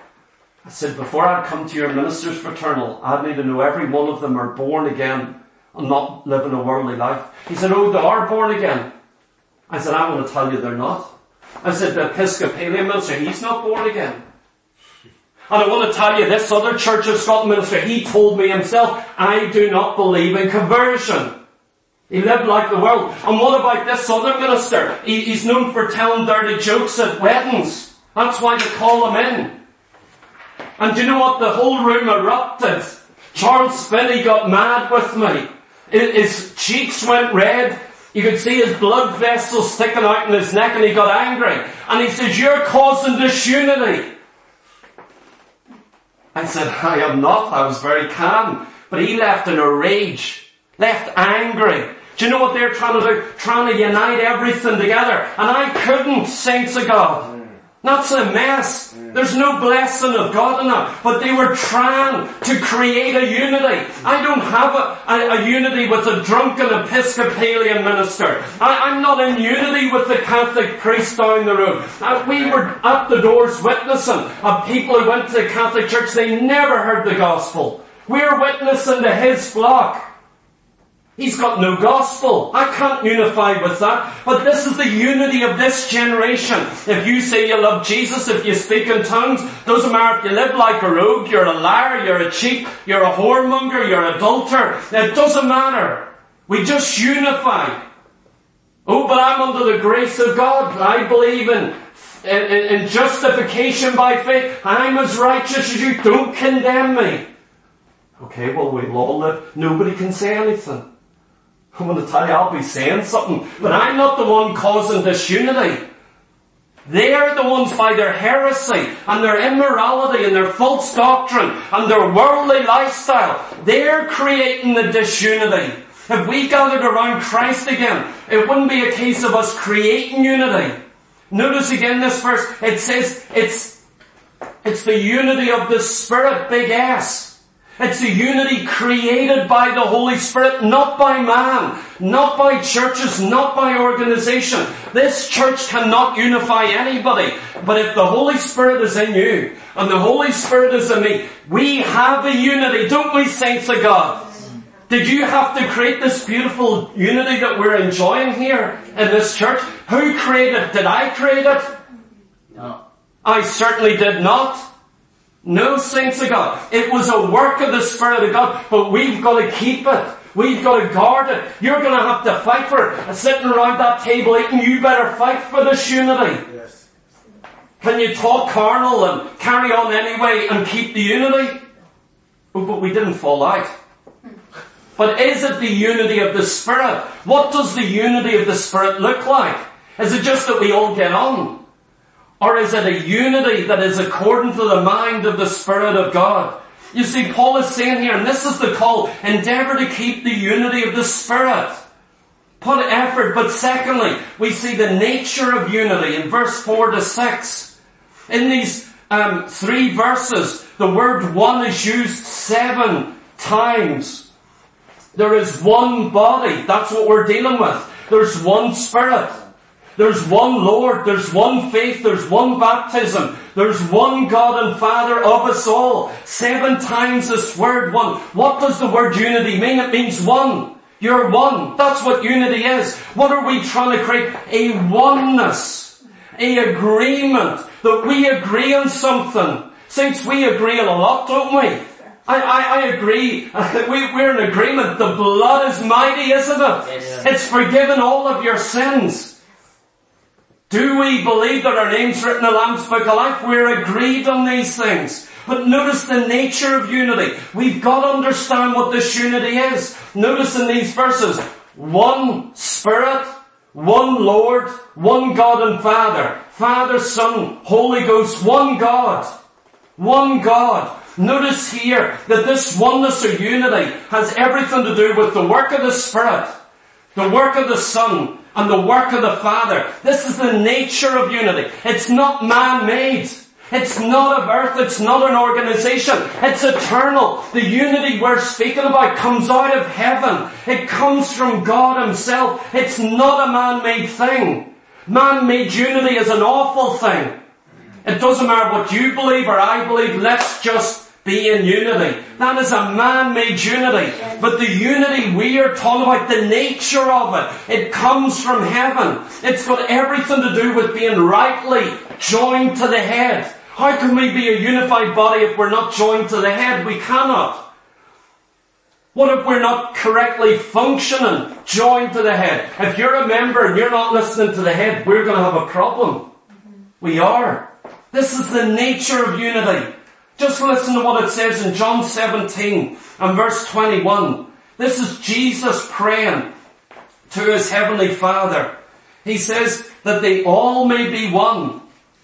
I said, before I come to your ministers' fraternal, I need to know every one of them are born again and not living a worldly life. He said, oh, they are born again. I said, I want to tell you they're not. I said, the Episcopalian minister, he's not born again. And I want to tell you, this other Church of Scotland minister, he told me himself, I do not believe in conversion. He lived like the world. And what about this other minister? He, he's known for telling dirty jokes at weddings. That's why they call him in. And do you know what? The whole room erupted. Charles Finney got mad with me. His cheeks went red. You could see his blood vessels sticking out in his neck, and he got angry. And he says, you're causing disunity. I said, I am not. I was very calm. But he left in a rage. Left angry. Do you know what they're trying to do? Trying to unite everything together. And I couldn't, saints of God. That's a mess. There's no blessing of God in that. But they were trying to create a unity. I don't have a, a, a unity with a drunken Episcopalian minister. I, I'm not in unity with the Catholic priest down the road. Uh, we were at the doors witnessing of people who went to the Catholic Church. They never heard the gospel. We're witnessing to his flock. He's got no gospel. I can't unify with that. But this is the unity of this generation. If you say you love Jesus, if you speak in tongues, doesn't matter if you live like a rogue, you're a liar, you're a cheat, you're a whoremonger, you're an adulterer. It doesn't matter. We just unify. Oh, but I'm under the grace of God. I believe in, in, in justification by faith. I'm as righteous as you. Don't condemn me. Okay, well, we'll all live. Nobody can say anything. I'm going to tell you, I'll be saying something, but I'm not the one causing disunity. They're the ones by their heresy and their immorality and their false doctrine and their worldly lifestyle. They're creating the disunity. If we gathered around Christ again, it wouldn't be a case of us creating unity. Notice again this verse, it says it's, it's the unity of the Spirit, big S. It's a unity created by the Holy Spirit, not by man, not by churches, not by organization. This church cannot unify anybody. But if the Holy Spirit is in you, and the Holy Spirit is in me, we have a unity, don't we, saints of God? Did you have to create this beautiful unity that we're enjoying here in this church? Who created it? Did I create it? No. I certainly did not. No, saints of God. It was a work of the Spirit of God, but we've got to keep it. We've got to guard it. You're going to have to fight for it. Sitting around that table eating, you better fight for this unity. Yes. Can you talk carnal and carry on anyway and keep the unity? Oh, but we didn't fall out. But is it the unity of the Spirit? What does the unity of the Spirit look like? Is it just that we all get on? Or is it a unity that is according to the mind of the Spirit of God? You see, Paul is saying here, and this is the call, endeavour to keep the unity of the Spirit. Put effort. But secondly, we see the nature of unity in verse four to six. In these um, three verses, the word one is used seven times. There is one body. That's what we're dealing with. There's one Spirit. There's one Lord, there's one faith, there's one baptism, there's one God and Father of us all. Seven times this word one. What does the word unity mean? It means one. You're one. That's what unity is. What are we trying to create? A oneness. A agreement. That we agree on something. Saints, we agree on a lot, don't we? I, I, I agree. we, we're in agreement. The blood is mighty, isn't it? Yes. It's forgiven all of your sins. Do we believe that our name's written in the Lamb's Book of Life? We're agreed on these things. But notice the nature of unity. We've got to understand what this unity is. Notice in these verses, one Spirit, one Lord, one God and Father. Father, Son, Holy Ghost, one God. One God. Notice here that this oneness or unity has everything to do with the work of the Spirit, the work of the Son, and the work of the Father. This is the nature of unity. It's not man-made. It's not of earth. It's not an organization. It's eternal. The unity we're speaking about comes out of heaven. It comes from God Himself. It's not a man-made thing. Man-made unity is an awful thing. It doesn't matter what you believe or I believe. Let's just be in unity. That is a man-made unity. But the unity we are talking about, the nature of it, it comes from heaven. It's got everything to do with being rightly joined to the head. How can we be a unified body if we're not joined to the head? We cannot. What if we're not correctly functioning, joined to the head? If you're a member and you're not listening to the head, we're going to have a problem. We are. This is the nature of unity. Just listen to what it says in John seventeen and verse twenty-one. This is Jesus praying to His Heavenly Father. He says that they all may be one.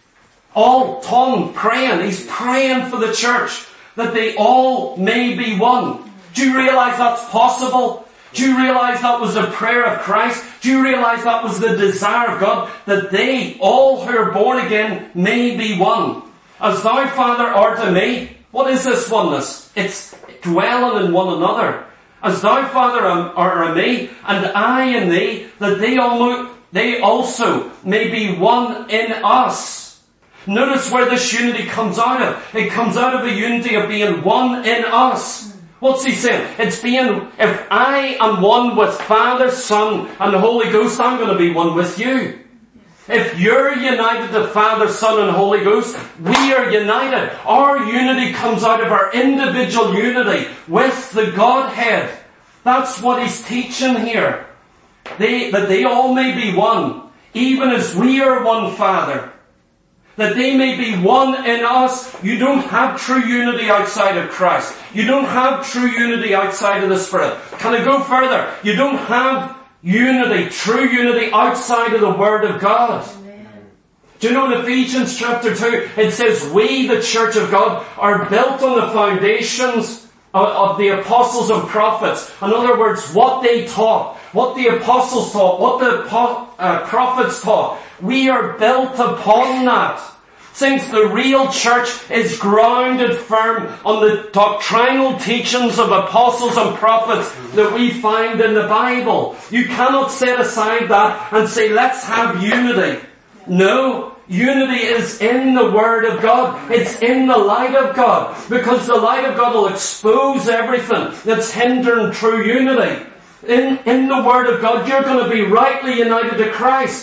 All tongue praying. He's praying for the church. That they all may be one. Do you realize that's possible? Do you realize that was the prayer of Christ? Do you realize that was the desire of God? That they, all who are born again, may be one. As thou, Father, art in me. What is this oneness? It's dwelling in one another. As thou, Father, art in me, and I in thee, that they, all, they also may be one in us. Notice where this unity comes out of. It comes out of a unity of being one in us. What's he saying? It's being, if I am one with Father, Son, and the Holy Ghost, I'm going to be one with you. If you're united to Father, Son, and Holy Ghost, we are united. Our unity comes out of our individual unity with the Godhead. That's what he's teaching here. They, that they all may be one, even as we are one, Father. That they may be one in us. You don't have true unity outside of Christ. You don't have true unity outside of the Spirit. Can I go further? You don't have unity, true unity outside of the Word of God. Amen. Do you know in Ephesians chapter two, it says, we, the church of God, are built on the foundations of, of the apostles and prophets. In other words, what they taught, what the apostles taught, what the uh, prophets taught. We are built upon that. Since the real church is grounded firm on the doctrinal teachings of apostles and prophets that we find in the Bible. You cannot set aside that and say, let's have unity. No, unity is in the Word of God. It's in the light of God. Because the light of God will expose everything that's hindering true unity. In, in the Word of God, you're going to be rightly united to Christ.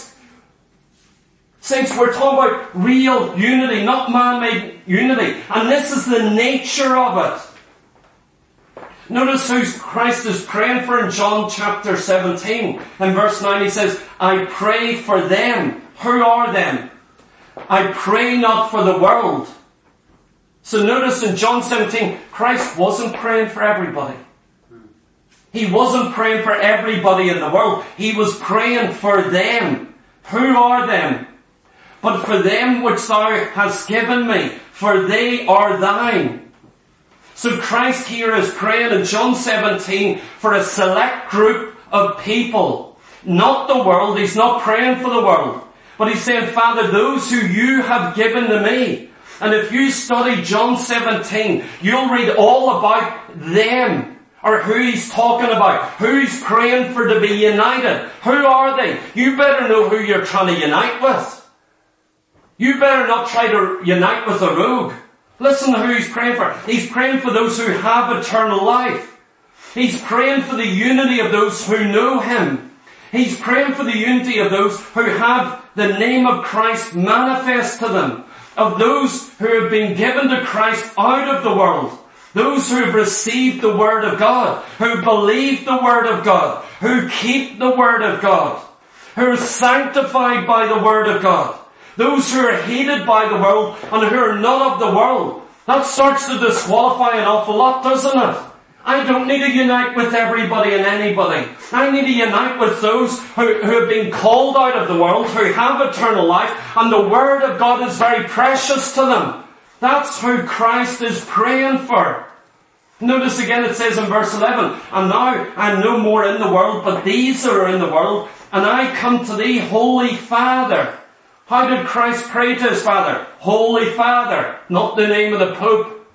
Since we're talking about real unity, not man-made unity. And this is the nature of it. Notice who Christ is praying for in John chapter seventeen. In verse nine he says, I pray for them. Who are them? I pray not for the world. So notice in John seventeen, Christ wasn't praying for everybody. He wasn't praying for everybody in the world. He was praying for them. Who are them? But for them which thou hast given me, for they are thine. So Christ here is praying in John seventeen for a select group of people. Not the world. He's not praying for the world. But he's saying, Father, those who you have given to me. And if you study John seventeen, you'll read all about them. Or who he's talking about. Who he's praying for to be united. Who are they? You better know who you're trying to unite with. You better not try to unite with a rogue. Listen to who he's praying for. He's praying for those who have eternal life. He's praying for the unity of those who know him. He's praying for the unity of those who have the name of Christ manifest to them. Of those who have been given to Christ out of the world. Those who have received the Word of God. Who believe the Word of God. Who keep the Word of God. Who are sanctified by the Word of God. Those who are hated by the world and who are not of the world. That starts to disqualify an awful lot, doesn't it? I don't need to unite with everybody and anybody. I need to unite with those who, who have been called out of the world, who have eternal life, and the Word of God is very precious to them. That's who Christ is praying for. Notice again it says in verse eleven, and now I'm no more in the world, but these are in the world, and I come to thee, Holy Father. How did Christ pray to his Father? Holy Father, not the name of the Pope.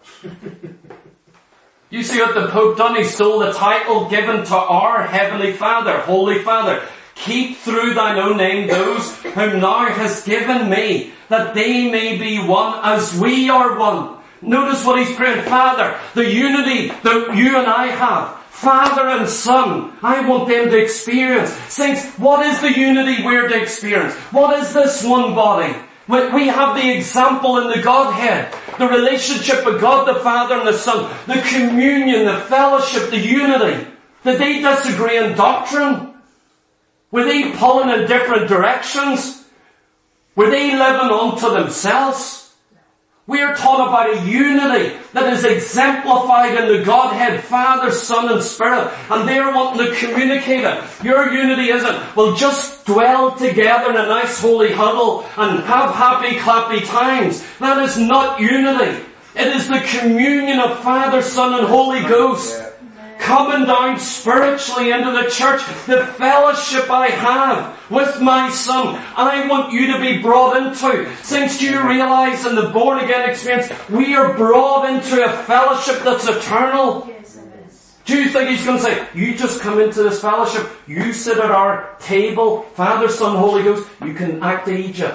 You see what the Pope done? He stole the title given to our Heavenly Father, Holy Father. Keep through thine own name those whom thou hast given me, that they may be one as we are one. Notice what he's praying. Father, the unity that you and I have, Father and Son, I want them to experience. Saints, what is the unity we're to experience? What is this one body? We have the example in the Godhead. The relationship of God the Father and the Son. The communion, the fellowship, the unity. Did they disagree in doctrine? Were they pulling in different directions? Were they living unto themselves? We are taught about a unity that is exemplified in the Godhead, Father, Son and Spirit. And they are wanting to communicate it. Your unity isn't, well, just dwell together in a nice holy huddle and have happy clappy times. That is not unity. It is the communion of Father, Son and Holy Ghost. Coming down spiritually into the church, the fellowship I have with my Son, I want you to be brought into. Since you realize in the born again experience, we are brought into a fellowship that's eternal. Yes, it is. Do you think he's going to say, you just come into this fellowship, you sit at our table, Father, Son, Holy Ghost, you can act Egypt.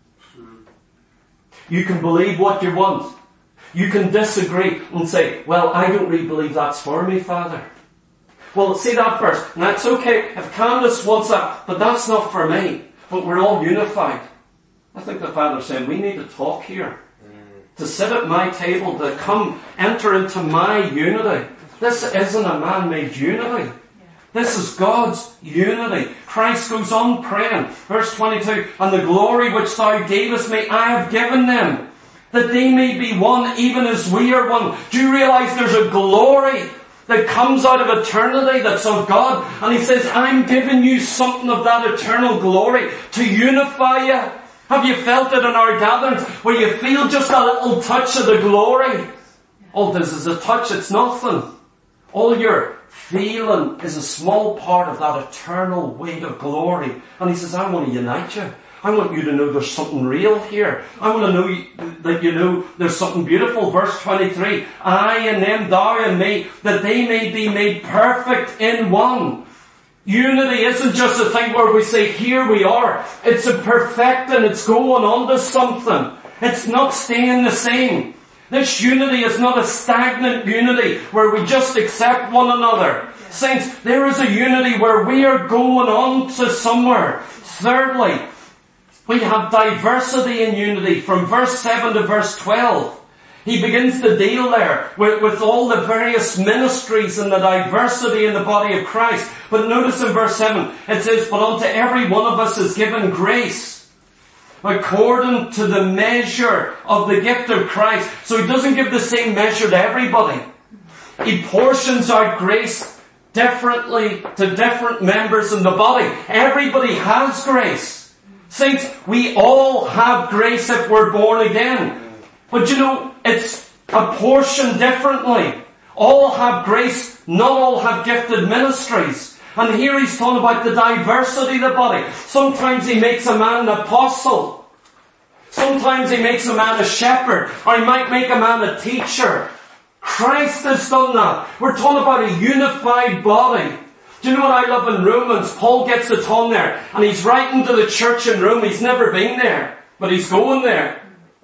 You can believe what you want. You can disagree and say, well, I don't really believe that's for me, Father. Well, see that first. And that's okay if Candace wants that, but that's not for me. But we're all unified. I think the Father's saying, we need to talk here. Mm. To sit at my table, to come, enter into my unity. This isn't a man-made unity. Yeah. This is God's unity. Christ goes on praying. Verse twenty-two, and the glory which thou gavest me, I have given them, that they may be one, even as we are one. Do you realize there's a glory that comes out of eternity that's of God? And he says, I'm giving you something of that eternal glory to unify you. Have you felt it in our gatherings where you feel just a little touch of the glory? All this is a touch, it's nothing. All you're feeling is a small part of that eternal weight of glory. And he says, I want to unite you. I want you to know there's something real here. I want to know that you know there's something beautiful. Verse twenty-three, I and them, thou and me, that they may be made perfect in one. Unity isn't just a thing where we say, here we are. It's a perfecting. It's going on to something. It's not staying the same. This unity is not a stagnant unity where we just accept one another. Saints, there is a unity where we are going on to somewhere. Thirdly, we have diversity in unity from verse seven to verse twelve. He begins to deal there with, with all the various ministries and the diversity in the body of Christ. But notice in verse seven, it says, but unto every one of us is given grace, according to the measure of the gift of Christ. So he doesn't give the same measure to everybody. He portions out grace differently to different members in the body. Everybody has grace. Saints, we all have grace if we're born again. But you know, it's apportioned differently. All have grace, not all have gifted ministries. And here he's talking about the diversity of the body. Sometimes he makes a man an apostle. Sometimes he makes a man a shepherd. Or he might make a man a teacher. Christ has done that. We're talking about a unified body. Do you know what I love in Romans? Paul gets it on there. And he's writing to the church in Rome. He's never been there. But he's going there.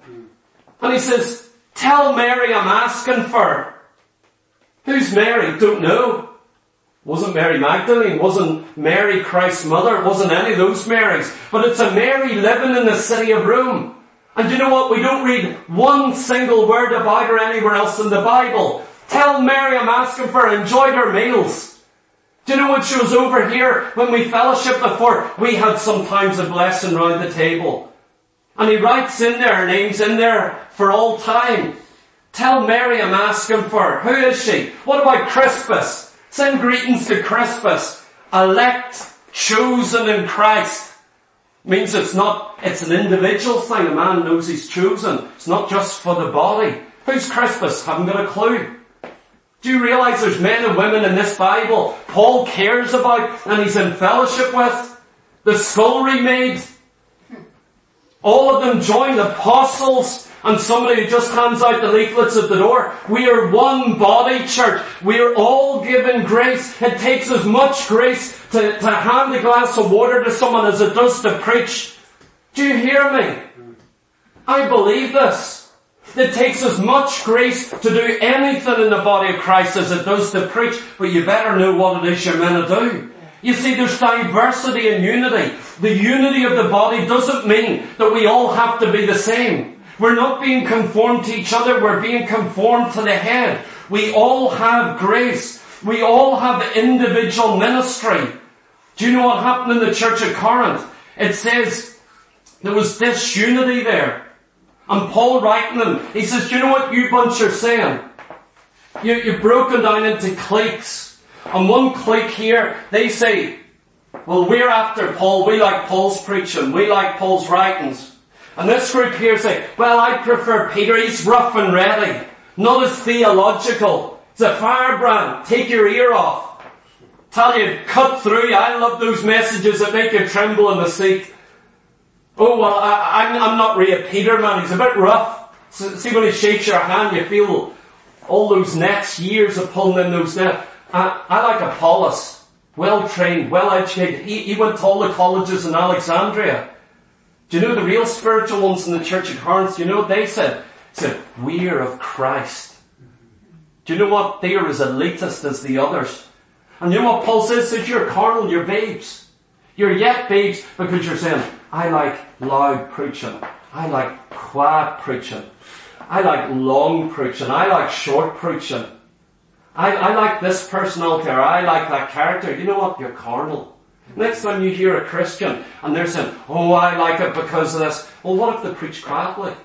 And he says, tell Mary I'm asking for her. Who's Mary? Don't know. Wasn't Mary Magdalene. Wasn't Mary Christ's mother. It wasn't any of those Marys. But it's a Mary living in the city of Rome. And you know what? We don't read one single word about her anywhere else in the Bible. Tell Mary I'm asking for her. Enjoyed her meals. Do you know when she was over here, when we fellowshiped before, we had sometimes a blessing round the table. And he writes in there, her name's in there for all time. Tell Mary I'm asking for her. Who is she? What about Crispus? Send greetings to Crispus. Elect, chosen in Christ. Means it's not, it's an individual thing. A man knows he's chosen. It's not just for the body. Who's Crispus? Haven't got a clue. Do you realize there's men and women in this Bible Paul cares about and he's in fellowship with? The scullery maid. All of them join apostles and somebody who just hands out the leaflets at the door. We are one body, church. We are all given grace. It takes as much grace to, to hand a glass of water to someone as it does to preach. Do you hear me? I believe this. It takes as much grace to do anything in the body of Christ as it does to preach, but you better know what it is you're meant to do. You see, there's diversity and unity. The unity of the body doesn't mean that we all have to be the same. We're not being conformed to each other, we're being conformed to the head. We all have grace. We all have individual ministry. Do you know what happened in the church of Corinth? It says there was disunity there. And Paul writing them, he says, do you know what you bunch are saying? You, you're broken down into cliques. And one clique here, they say, well, we're after Paul. We like Paul's preaching. We like Paul's writings. And this group here say, well, I prefer Peter. He's rough and ready. Not as theological. It's a firebrand. Take your ear off. Tell you, cut through. I love those messages that make you tremble in the seat. Oh, well, I, I'm, I'm not really a Peter man. He's a bit rough. So, see, when he shakes your hand, you feel all those nets, years of pulling in those nets. I, I like Apollos. Well-trained, well-educated. He, he went to all the colleges in Alexandria. Do you know the real spiritual ones in the church of Corinth? Do you know what they said? They said, we're of Christ. Do you know what? They are as elitist as the others. And you know what Paul says? He says, you're carnal, you're babes. You're yet babes because you're saying, I like loud preaching. I like quiet preaching. I like long preaching. I like short preaching. I, I like this personality or I like that character. You know what? You're carnal. Next time you hear a Christian and they're saying, oh, I like it because of this. Well, what if they preach quietly?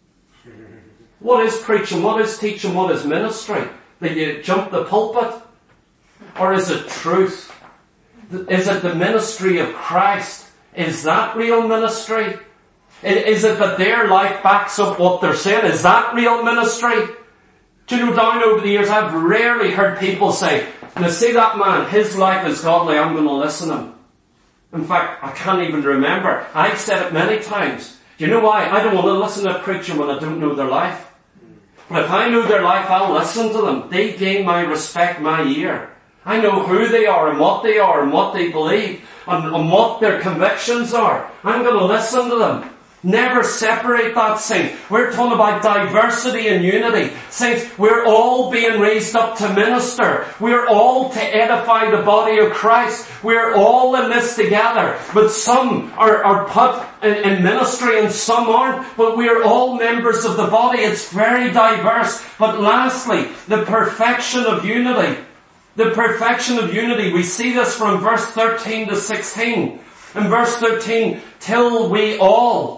What is preaching? What is teaching? What is ministry? That you jump the pulpit? Or is it truth? Is it the ministry of Christ? Is that real ministry? Is it that their life backs up what they're saying? Is that real ministry? Do you know, down over the years, I've rarely heard people say, now see that man, his life is godly, I'm going to listen to him. In fact, I can't even remember. I've said it many times. Do you know why? I don't want to listen to a preacher when I don't know their life. But if I know their life, I'll listen to them. They gain my respect, my ear. I know who they are and what they are and what they believe and, and what their convictions are. I'm going to listen to them. Never separate that, saints. We're talking about diversity and unity. Saints, we're all being raised up to minister. We're all to edify the body of Christ. We're all in this together. But some are, are put in, in ministry and some aren't. But we're all members of the body. It's very diverse. But lastly, the perfection of unity. The perfection of unity. We see this from verse thirteen to sixteen. In verse thirteen, till we all.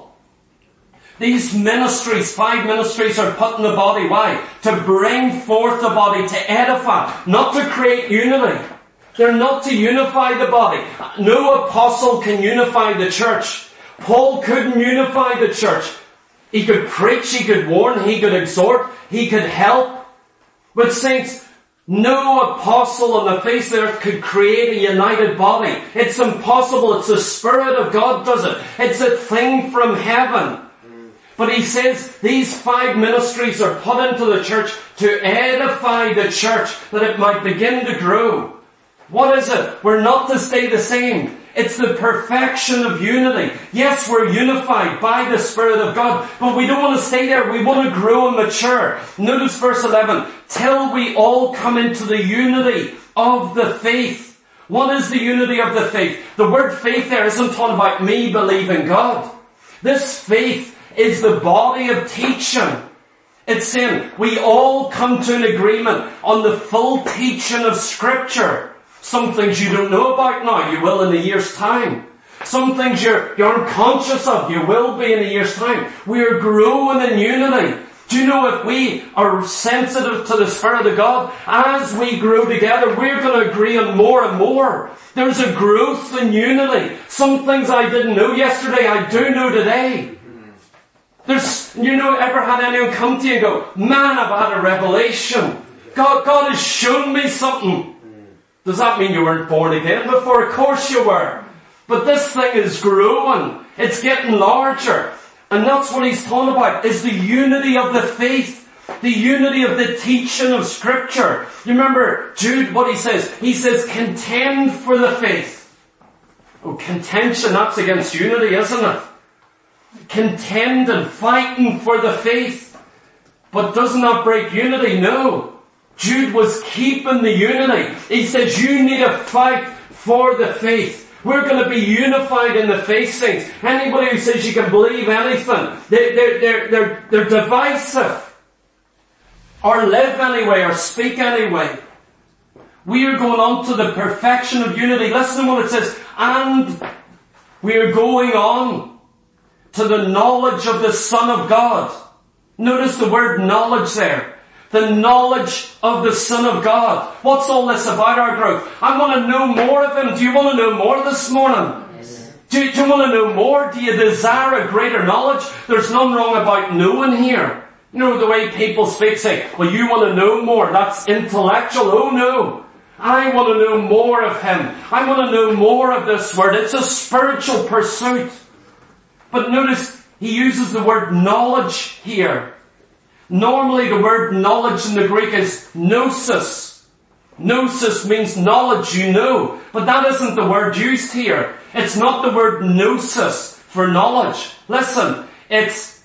These ministries, five ministries are put in the body. Why? To bring forth the body, to edify, not to create unity. They're not to unify the body. No apostle can unify the church. Paul couldn't unify the church. He could preach, he could warn, he could exhort, he could help. But saints, no apostle on the face of the earth could create a united body. It's impossible. It's the Spirit of God does it. It's a thing from heaven. But he says these five ministries are put into the church to edify the church that it might begin to grow. What is it? We're not to stay the same. It's the perfection of unity. Yes, we're unified by the Spirit of God, but we don't want to stay there. We want to grow and mature. Notice verse eleven. Till we all come into the unity of the faith. What is the unity of the faith? The word faith there isn't talking about me believing God. This faith is the body of teaching. It's saying we all come to an agreement on the full teaching of Scripture. Some things you don't know about now, you will in a year's time. Some things you're, you're unconscious of, you will be in a year's time. We are growing in unity. Do you know if we are sensitive to the Spirit of God, as we grow together, we're going to agree on more and more. There's a growth in unity. Some things I didn't know yesterday, I do know today. There's, you know, ever had anyone come to you and go, man, I've had a revelation. God, God has shown me something. Does that mean you weren't born again before? Of course you were. But this thing is growing. It's getting larger. And that's what he's talking about, is the unity of the faith. The unity of the teaching of Scripture. You remember Jude, what he says? He says, contend for the faith. Oh, contention, that's against unity, isn't it? Contending, fighting for the faith. But doesn't that break unity? No. Jude was keeping the unity. He says you need to fight for the faith. We're going to be unified in the faith, saints. Anybody who says you can believe anything, they're, they're, they're, they're, they're divisive. Or live anyway, or speak anyway. We are going on to the perfection of unity. Listen to what it says. And we are going on to the knowledge of the Son of God. Notice the word knowledge there. The knowledge of the Son of God. What's all this about our growth? I want to know more of Him. Do you want to know more this morning? Yes. Do, you, do you want to know more? Do you desire a greater knowledge? There's nothing wrong about knowing here. You know the way people speak, say, well, you want to know more. That's intellectual. Oh no. I want to know more of Him. I want to know more of this Word. It's a spiritual pursuit. But notice, he uses the word knowledge here. Normally the word knowledge in the Greek is gnosis. Gnosis means knowledge, you know. But that isn't the word used here. It's not the word gnosis for knowledge. Listen, it's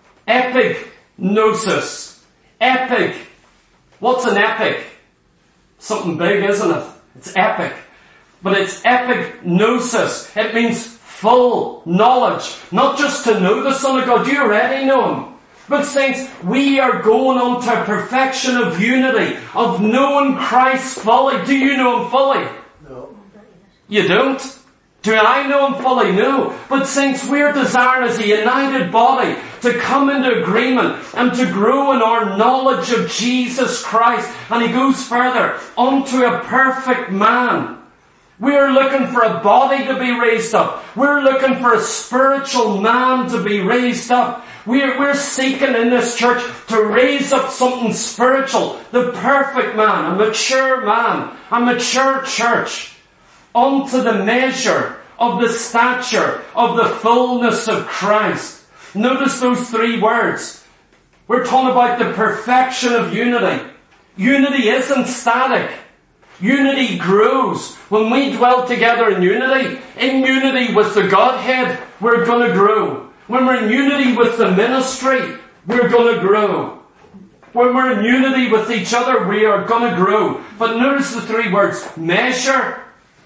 epignosis. Epic. What's an epic? Something big, isn't it? It's epic. But it's epignosis. It means full knowledge. Not just to know the Son of God. You already know Him. But saints, we are going on to a perfection of unity, of knowing Christ fully. Do you know Him fully? No. You don't? Do I know Him fully? No. But saints, we're desiring as a united body to come into agreement and to grow in our knowledge of Jesus Christ. And he goes further, unto a perfect man. We're looking for a body to be raised up. We're looking for a spiritual man to be raised up. We're, we're seeking in this church to raise up something spiritual. The perfect man, a mature man, a mature church. Unto the measure of the stature of the fullness of Christ. Notice those three words. We're talking about the perfection of unity. Unity isn't static. Unity grows. When we dwell together in unity, in unity with the Godhead, we're going to grow. When we're in unity with the ministry, we're going to grow. When we're in unity with each other, we are going to grow. But notice the three words: measure,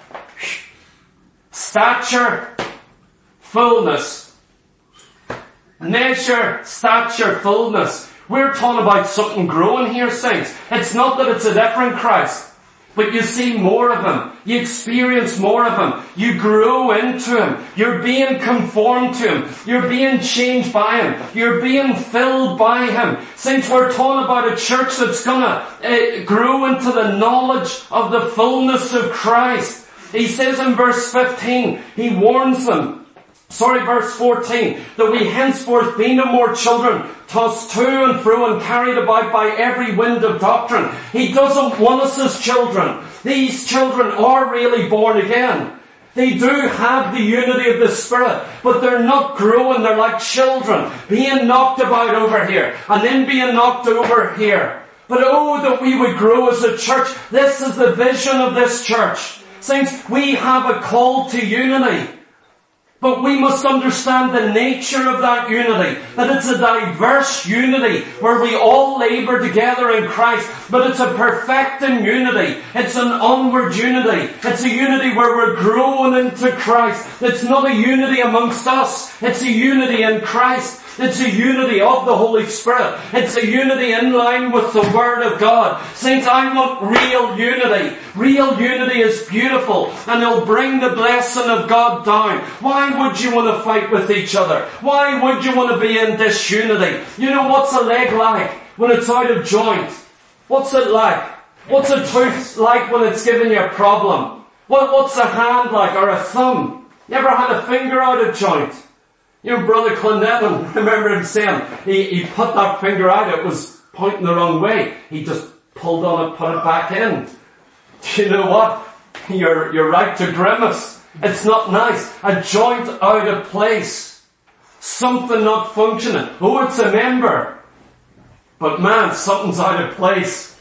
stature, fullness. Measure, stature, fullness. We're talking about something growing here, saints. It's not that it's a different Christ, but you see more of Him. You experience more of Him. You grow into Him. You're being conformed to Him. You're being changed by Him. You're being filled by Him. Saints, we're talking about a church that's gonna uh, grow into the knowledge of the fullness of Christ. He says in verse fifteen, He warns them, sorry, verse fourteen, that we henceforth be no more children, tossed to and fro and carried about by every wind of doctrine. He doesn't want us as children. These children are really born again. They do have the unity of the Spirit, but they're not growing. They're like children, being knocked about over here, and then being knocked over here. But oh, that we would grow as a church. This is the vision of this church. Saints, we have a call to unity. But we must understand the nature of that unity. That it's a diverse unity where we all labour together in Christ. But it's a perfecting unity. It's an onward unity. It's a unity where we're growing into Christ. It's not a unity amongst us. It's a unity in Christ. It's a unity of the Holy Spirit. It's a unity in line with the Word of God. Saints, I want real unity. Real unity is beautiful, and it'll bring the blessing of God down. Why would you want to fight with each other? Why would you want to be in disunity? You know, what's a leg like when it's out of joint? What's it like? What's a tooth like when it's giving you a problem? What, what's a hand like, or a thumb? You ever had a finger out of joint? You know, Brother Clonevin, remember him saying, he, he put that finger out, it was pointing the wrong way. He just pulled on it, put it back in. Do you know what? You're, you're right to grimace. It's not nice. A joint out of place. Something not functioning. Oh, it's a member. But man, something's out of place.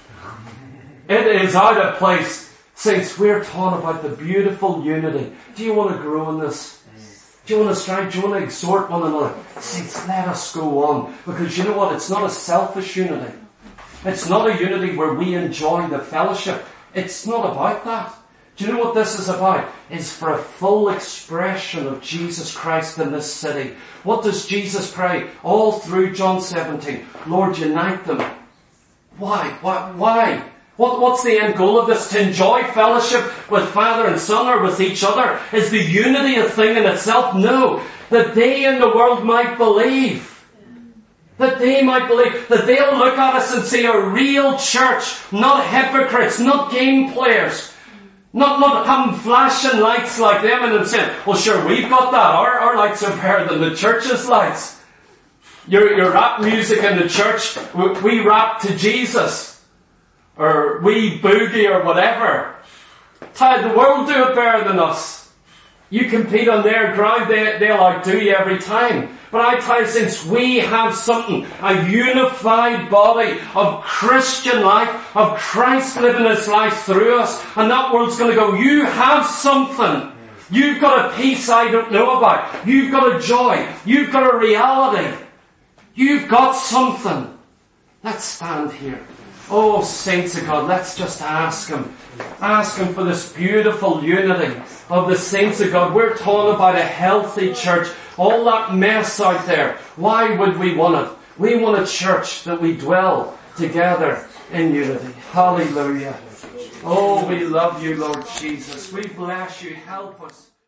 It is out of place. Saints, we're talking about the beautiful unity. Do you want to grow in this? Do you want to strive? Do you want to exhort one another? Saints, let us go on. Because you know what? It's not a selfish unity. It's not a unity where we enjoy the fellowship. It's not about that. Do you know what this is about? It's for a full expression of Jesus Christ in this city. What does Jesus pray all through John seventeen? Lord, unite them. Why? Why? Why? What, what's the end goal of this? To enjoy fellowship with Father and Son or with each other? Is the unity a thing in itself? No. That they in the world might believe. That they might believe. That they'll look at us and see a real church. Not hypocrites. Not game players. Not, not having flashing lights like them and them saying, well sure, we've got that. Our, our lights are better than the church's lights. Your, your rap music in the church, we, we rap to Jesus. Or we boogie or whatever. Tell the world do it better than us. You compete on their ground, they, they'll outdo you every time. But I tell you, since we have something, a unified body of Christian life, of Christ living His life through us, and that world's going to go, you have something. You've got a peace I don't know about. You've got a joy. You've got a reality. You've got something. Let's stand here. Oh, saints of God, let's just ask Him. Ask Him for this beautiful unity of the saints of God. We're talking about a healthy church. All that mess out there. Why would we want it? We want a church that we dwell together in unity. Hallelujah. Oh, we love you, Lord Jesus. We bless you. Help us.